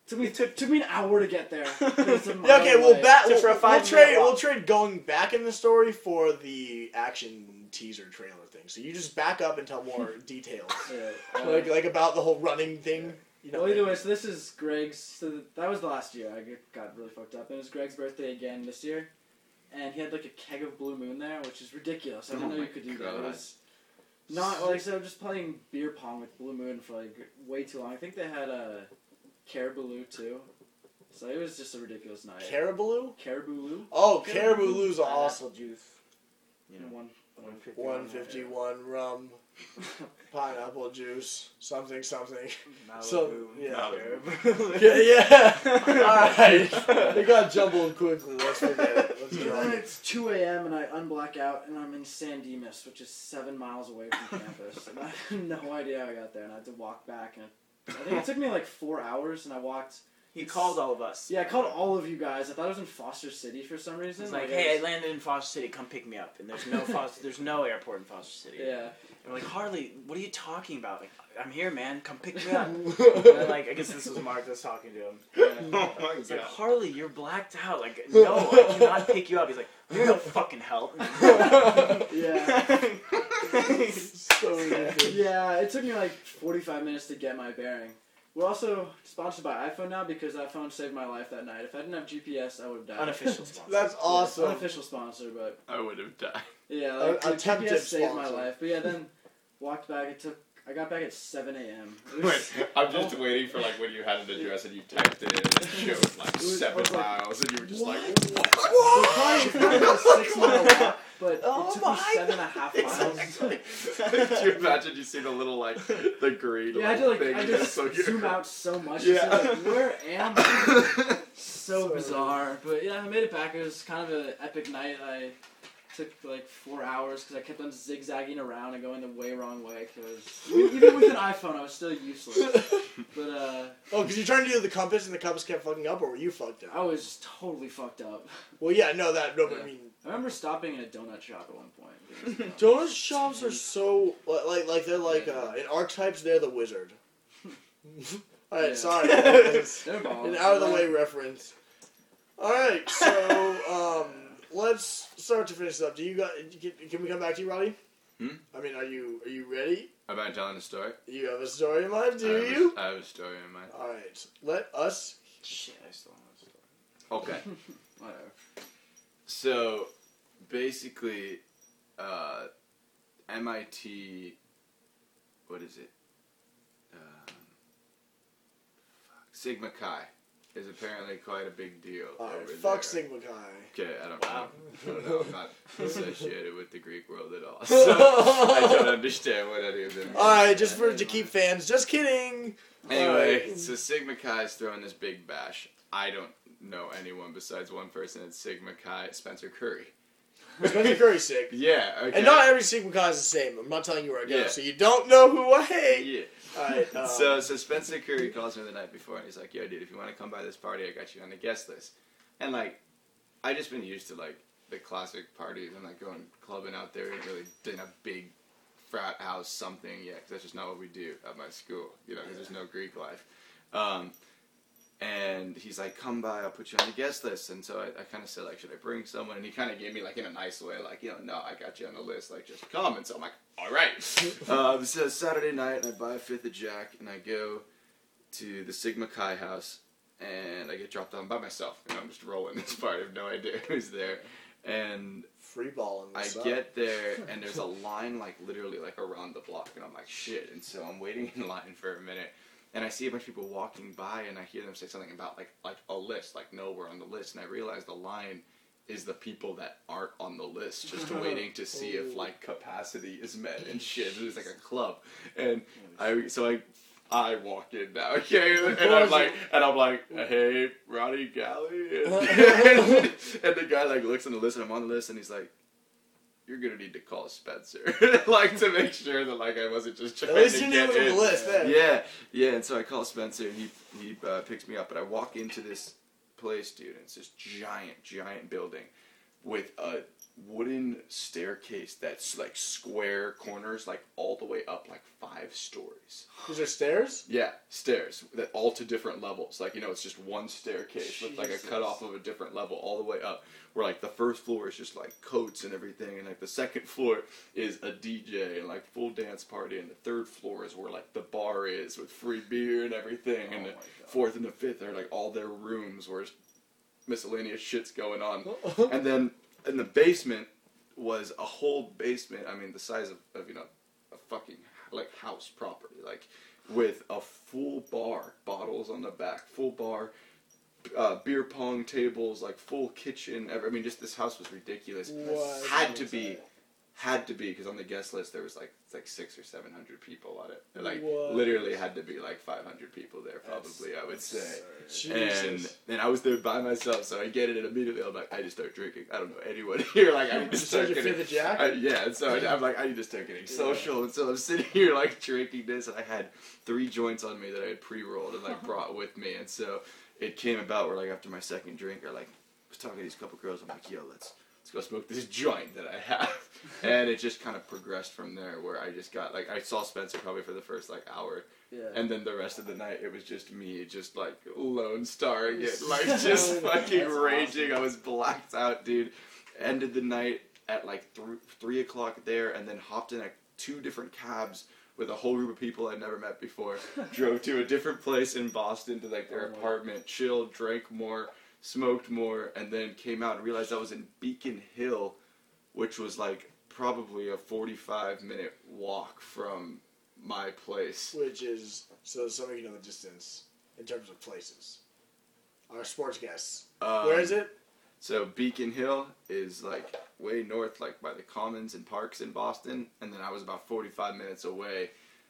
Took me took, took me an hour to get there. It's a mile Yeah, okay, well, away. back. So We'll, for a we'll five trade. minute walk. We'll trade going back in the story for the action teaser trailer thing. So you just back up and tell more details, Yeah, uh, like like about the whole running thing. You know, well, either way, so this is Greg's. So th- that was the last year. I get- got really fucked up. It was Greg's birthday again this year, and he had like a keg of Blue Moon there, which is ridiculous. I didn't Oh know my you could do that. It God. was not like so. Just playing beer pong with Blue Moon for like way too long. I think they had a Caribou too, so it was just a ridiculous night. Caribou. Caribou. Oh, Caribou Lou's Pineapple awesome. juice. You know, One. one fifty. One fifty one rum, pineapple juice, something something. So yeah, Malibu. yeah, yeah. All right, it got jumbled quickly. Let's forget it. Let's And go. then it's two a.m. and I unblack out and I'm in San Dimas, which is seven miles away from campus. And I had no idea how I got there, and I had to walk back. And I think it took me like four hours, and I walked. He called all of us. Yeah, I called all of you guys. I thought I was in Foster City for some reason. It's like, I hey, I was- landed in Foster City. Come pick me up. And there's no Foster, there's no airport in Foster City. Yeah. And we're like, Harley, what are you talking about? Like, I'm here, man. Come pick me up. And Oh then, like, I guess this was Mark that was talking to him. Oh my He's like, god. Harley, you're blacked out. Like, no, I cannot pick you up. He's like, you're no fucking help. Yeah. So ridiculous. Yeah, it took me like forty-five minutes to get my bearing. We're also sponsored by iPhone now because iPhone saved my life that night. If I didn't have G P S, I would have died. Unofficial sponsor. That's Yeah, awesome. unofficial sponsor, but I would have died. yeah, A- like, a the G P tempted S saved my sponsor. life. But yeah, then walked back. It took. I got back at seven a.m. It was- Wait, I'm just waiting for like when you had an address and you typed it in and it showed like It was- seven I was like, miles and you were just what? like, It was probably, it was probably a six mile walk, but Oh it took my me seven and a half miles. Exactly. Could you imagine you see the little like the green Yeah, I like, had to like thing I and just it's so zoom good. out so much. Yeah. Yeah. Like, where am I? So So bizarre, but yeah, I made it back. It was kind of an epic night. I took like four hours because I kept on zigzagging around and going the way wrong way. Because even with an iPhone, I was still useless. But uh, Oh, because you're trying to do the compass and the compass kept fucking up, or were you fucked up? I was just totally fucked up. Well, yeah, no, that, no, but I Yeah. mean, I remember stopping in a donut shop at one point. donut shops are so, like, like they're like, uh, in archetypes, they're the wizard. Alright, Yeah. sorry. It's They're balls. an out of the way reference. Alright, so, um, let's start to finish this up. Do you got, can, can we come back to you, Roddy? Hmm? I mean, are you, are you ready? About telling a story? You have a story in mind, do I have a- you? I have a story in mind. Alright, let us, Shit, I still have a story. Okay. Whatever. So, basically, uh, M I T, what is it? Um, fuck, Sigma Chi is apparently quite a big deal alright, over fuck there. Sigma Chi. Okay, I don't, Wow. I don't know. I'm not associated with the Greek world at all, so I don't understand what any of them mean. Alright, just for to keep fans, just kidding! Anyway, Alright. so Sigma Chi is throwing this big bash. I don't know anyone besides one person at Sigma Chi, Spencer Curry. Spencer Curry's sick. Yeah, okay. And not every Sigma Chi is the same. I'm not telling you where I go, Yeah. so you don't know who I hate. Yeah. Alright, um, So, so Spencer Curry calls me the night before, and he's like, "Yo, dude, if you want to come by this party, I got you on the guest list." And like, I just been used to like the classic parties and like going clubbing out there, and really in a big frat house something, yeah, because that's just not what we do at my school, you know, because there's no Greek life. Um, and he's like, "Come by, I'll put you on the guest list." And so I, I kind of said, like, "Should I bring someone?" And he kind of gave me like in a nice way, like, you know, "No, I got you on the list, like, just come." And so I'm like, "All right." um, so it's Saturday night, and I buy a fifth of Jack, and I go to the Sigma Chi house, and I get dropped on by myself. You know, I'm just rolling this party. I have no idea who's there. And free balling I this up. get there, and there's a line, like, literally, like, around the block, and I'm like, shit. And so I'm waiting in line for a minute, and I see a bunch of people walking by, and I hear them say something about, like, like a list, like, no, we're on the list, and I realize the line is the people that aren't on the list, just waiting to see if, like, capacity is met and shit. It's like a club. And I, so I, I walk in now, okay, and I'm like, and I'm like, "Hey, Ronnie Galley," and, and the guy like looks on the list, and I'm on the list, and he's like, "You're gonna need to call Spencer," like to make sure that like I wasn't just trying At least to you get knew it was in. on the list then. Yeah, yeah, and so I call Spencer, and he he uh, picks me up, and I walk into this place, dude, and it's this giant, giant building with a wooden staircase that's like square corners, like all the way up, like five stories. Is there stairs? Yeah, stairs that all to different levels. Like, you know, it's just one staircase with like a Jesus. cutoff of a different level all the way up. Where like the first floor is just like coats and everything, and like the second floor is a D J and like full dance party, and the third floor is where like the bar is with free beer and everything, and Oh the my God. fourth and the fifth are like all their rooms where miscellaneous shit's going on. And then in the basement was a whole basement. I mean, the size of, of you know a fucking like house property, like with a full bar, bottles on the back, full bar, uh, beer pong tables, like full kitchen. Every, I mean, just this house was ridiculous. What? Had to be, had to be, because on the guest list there was like it's like six or seven hundred people on it. And, like What? literally had to be like five hundred people there, probably. I would say. Jesus. And then I was there by myself, so I get it, and immediately I'm like, I just start drinking. I don't know anyone here. Like, I need to So start you getting. fit the jack? I, yeah, and so I, I'm like, I need to start getting social, and so I'm sitting here like drinking this, and I had three joints on me that I had pre-rolled and like brought with me, and so it came about where like after my second drink, I like was talking to these couple girls. I'm like, yo, let's let's go smoke this joint that I have, and it just kind of progressed from there. Where I just got like I saw Spencer probably for the first like hour. Yeah. And then the rest of the night, it was just me, just like lone starring it, like just fucking That's raging. awesome. I was blacked out, dude. Ended the night at like th- three o'clock there, and then hopped in like two different cabs with a whole group of people I'd never met before. Drove to a different place in Boston to like their Oh my apartment, chilled, drank more, smoked more, and then came out and realized I was in Beacon Hill, which was like probably a forty-five minute walk from my place. Which is, so some of you know the distance in terms of places. Our sports guests. Um, Where is it? So Beacon Hill is like way north, like by the commons and parks in Boston, and then I was about forty-five minutes away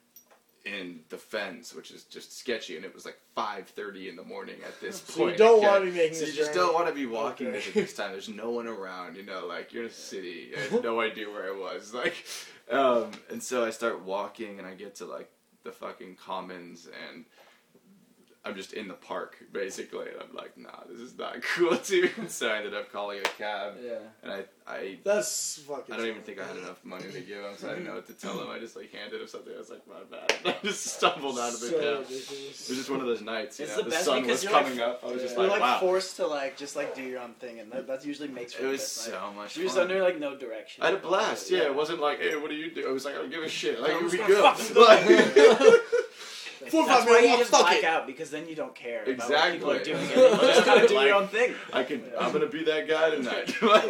in the Fens, which is just sketchy, and it was like five thirty in the morning at this So point. you don't okay? want to be making So this you just journey. don't want to be walking Okay. this at this time. There's no one around, you know, like you're in a city. I had no idea where I was. Like, um, and so I start walking, and I get to like the fucking commons, and I'm just in the park basically, and I'm like, nah, this is not cool, dude. So I ended up calling a cab, Yeah. and I, I, That's fucking. I don't even think I had enough money to give him, so I didn't know what to tell him. I just like handed him something. I was like, my bad. I just stumbled out of the so cab. ridiculous. It was just one of those nights. You It's know, the the best sun because was you're, like, coming up. I was just Yeah. You're like, like wow. forced to like just like do your own thing, and that, that usually makes for It the was best night. so much You're just fun. under like no direction. I had a blast. Yeah, it wasn't like, hey, what do you do? I was like, I don't give a shit. Like, I'm it would be just good. gonna fucking go. Like, Four or That's five why minute you walk, just fuck black it. out, because then you don't care about what Exactly. people are doing. And you just gotta do Like- your own thing. I can. I'm gonna be that guy tonight. like,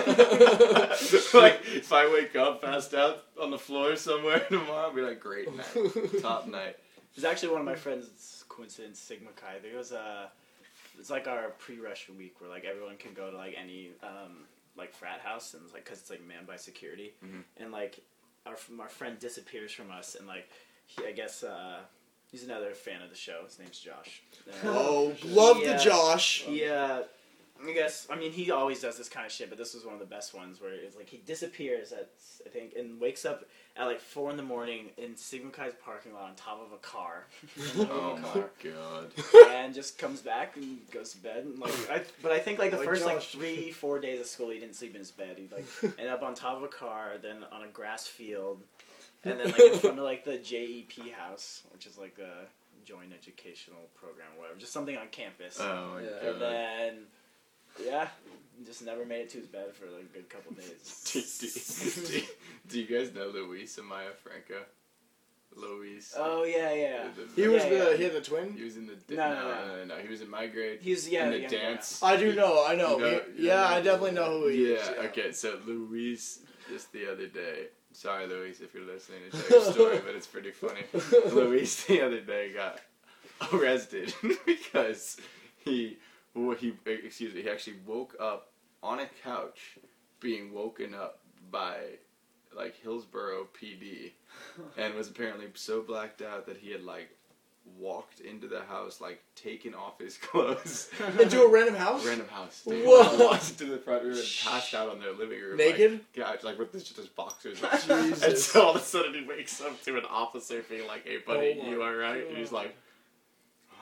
like, if I wake up passed out on the floor somewhere tomorrow, I'll be like, great night, top night. There's actually one of my friends, coincidence, Sigma Chi. There was a, it's like our pre-rush week where like everyone can go to like any um, like frat house, and it's like because it's like manned by security, Mhm. and like our our friend disappears from us, and like he, I guess uh, he's another fan of the show. His name's Josh. Uh, Oh, love Yeah. the Josh. He, uh, I guess, I mean, he always does this kind of shit, but this was one of the best ones where it's like he disappears at, I think, and wakes up at like four in the morning in Sigma Chi's parking lot on top of a car. On top Oh of a my car. god. And just comes back and goes to bed. And like, I, but I think like the Like first like Josh. three, four days of school, he didn't sleep in his bed. He like ended up on top of a car, then on a grass field, and then like in front of like the J E P house, which is like a joint educational program or whatever, just something on campus. Oh my Yeah. And god. then, yeah, just never made it to his bed for like a good couple days. do, do, do, do you guys know Luis Amaya Franco? Luis. Oh yeah, yeah. The- He was Yeah, the yeah. he had the twin. He was in the. No, No, no, no, no. no, no, no. He was in my grade. He's yeah. in the yeah, dance. I do know. I know. You know- He- yeah, I definitely know who he Yeah, is. okay, so Luis, just the other day, sorry Luis if you're listening to tell your story, but it's pretty funny. Luis the other day got arrested because he, well, he, excuse me, he actually woke up on a couch being woken up by like Hillsborough P D and was apparently so blacked out that he had like walked into the house, like taken off his clothes. Into a random house. Random house. Dude. Whoa. Walked into the front room and passed out on their living room. Naked? Like, yeah, like with just his boxers. Jesus. And so all of a sudden he wakes up to an officer being like, hey buddy, Oh my you alright? And he's God. like,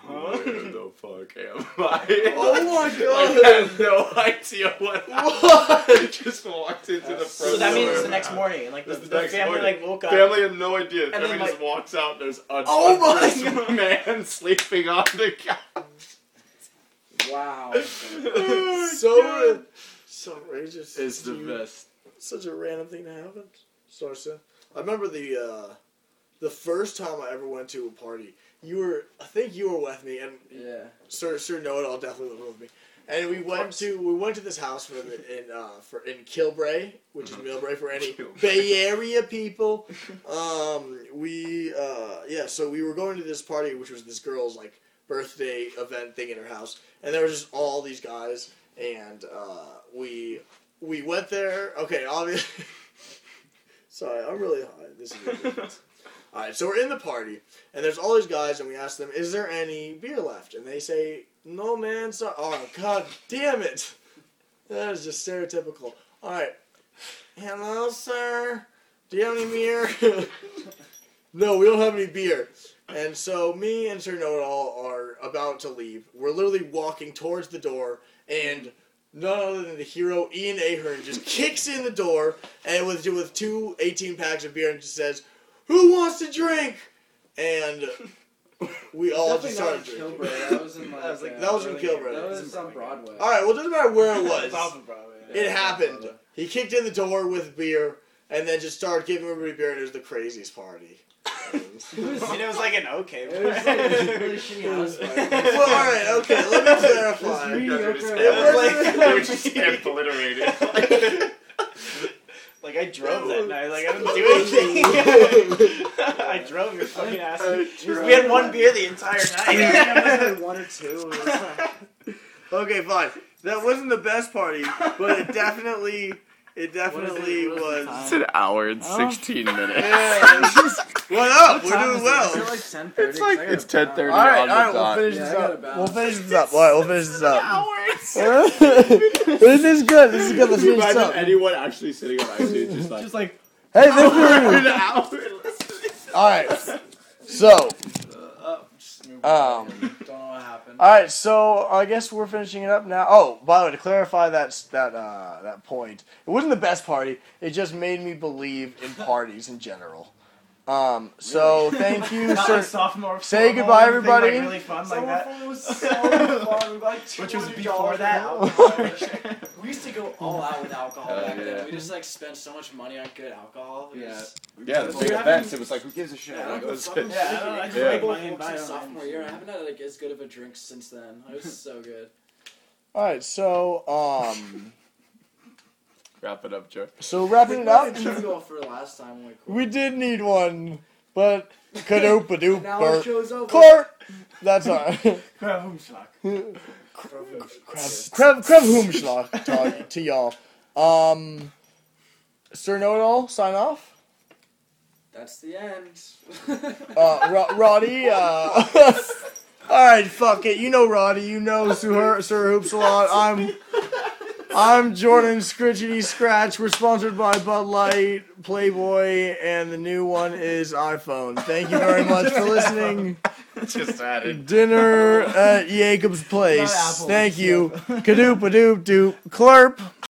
Where the fuck am I? Oh my Like, I have no idea what happened. Just walked into the front So that means door. it's the next morning. Like the, It's the the next family morning. like woke up. Family had no idea. And Family then, just like- walks out. There's a Oh my undressed man sleeping on the couch. Wow. So, so outrageous. It's the You- best. Such a random thing to happen. Sarsa. I remember the uh, the first time I ever went to a party. You were, I think you were with me, and Yeah. Sir Sir Know It All definitely was with me. And we went to we went to this house for the, in uh, for in Kilbray, which is Millbrae for any Kilbray. Bay Area people. Um, we uh, yeah, so we were going to this party, which was this girl's like birthday event thing in her house, and there was just all these guys, and uh, we we went there. Okay, obviously. Sorry, I'm really high. This is ridiculous. All right, so we're in the party, and there's all these guys, and we ask them, "Is there any beer left?" And they say, "No, man. Sorry." Oh, god damn it! That is just stereotypical. All right, hello, sir. Do you have any beer? No, we don't have any beer. And so me and Sir Know It All are about to leave. We're literally walking towards the door, and none other than the hero Ian Ahern just kicks in the door, and with with two eighteen packs of beer, and just says, "Who wants to drink?" And we all just started Definitely drinking. not in Kilbray. That was in like. That was like- uh, That was in early- Kilbray. That was on Broadway. All right, well, it doesn't matter where it was. Off of Broadway. It happened. He kicked in the door with beer, and then just started giving everybody beer, and it was the craziest party. And- And it was like an okay. It was like a really shitty house party. well, all right, okay. Let me clarify. Mediocre. It was They were just obliterated. Like I drove that night. Like I didn't do anything. I drove your fucking ass. We had one beer the entire night. One or two. Okay, fine. That wasn't the best party, but it definitely, it definitely What is it- what is the was. It's an hour and sixteen minutes. Yeah. What up? We're Time doing is it? well. Is it like ten thirty? It's like it's ten thirty All right, on all the right. We'll dot. finish Yeah, this I gotta up. balance. We'll finish this up. All right, we'll finish this up. This is good. This is good. Let's finish this up. anyone actually sitting on iTunes just like, Just like Hey, this is. an hour listening. All right. So, Um, um. don't know what happened. All right, so I guess we're finishing it up now. Oh, by the way, to clarify that that uh, that point, it wasn't the best party. It just made me believe in parties in general. Um, so thank you, not sir. like sophomore. Say formal goodbye, or anything, like, everybody. really fun like that. was so fun. We got like Which was $200 before for that. alcohol. We used to go all out with alcohol Hell back yeah. then. We just like spent so much money on good alcohol. It Yeah. was- Yeah, the We big haven't- events. It was like, who gives a shit? Yeah, I Like, don't let's fucking go. Yeah, I don't know, I I just Yeah. make both money and buy since it. sophomore year. I haven't had like as good of a drink since then. It was so good. All right, so um, Wrap it up, Joe. so wrapping We it up, wanted to go for last time when we quit. we did need one, but kadoop a doop Now the burp. show's over. Court. That's all right. Crab Hoomschlag. Crab, crab hoomschlag to, to y'all. Um, Sir Know It All, sign off. That's the end. Uh, Ro- Roddy, uh, alright, fuck it. You know Roddy, you know Sir, Sir Hoops a lot. I'm, I'm Jordan Scritchety Scratch. We're sponsored by Bud Light, Playboy, and the new one is iPhone. Thank you very much for listening. Just added. Dinner at Jacob's Place. Not Apple, Thank it's you. Kadoop a doop doop. Clerp.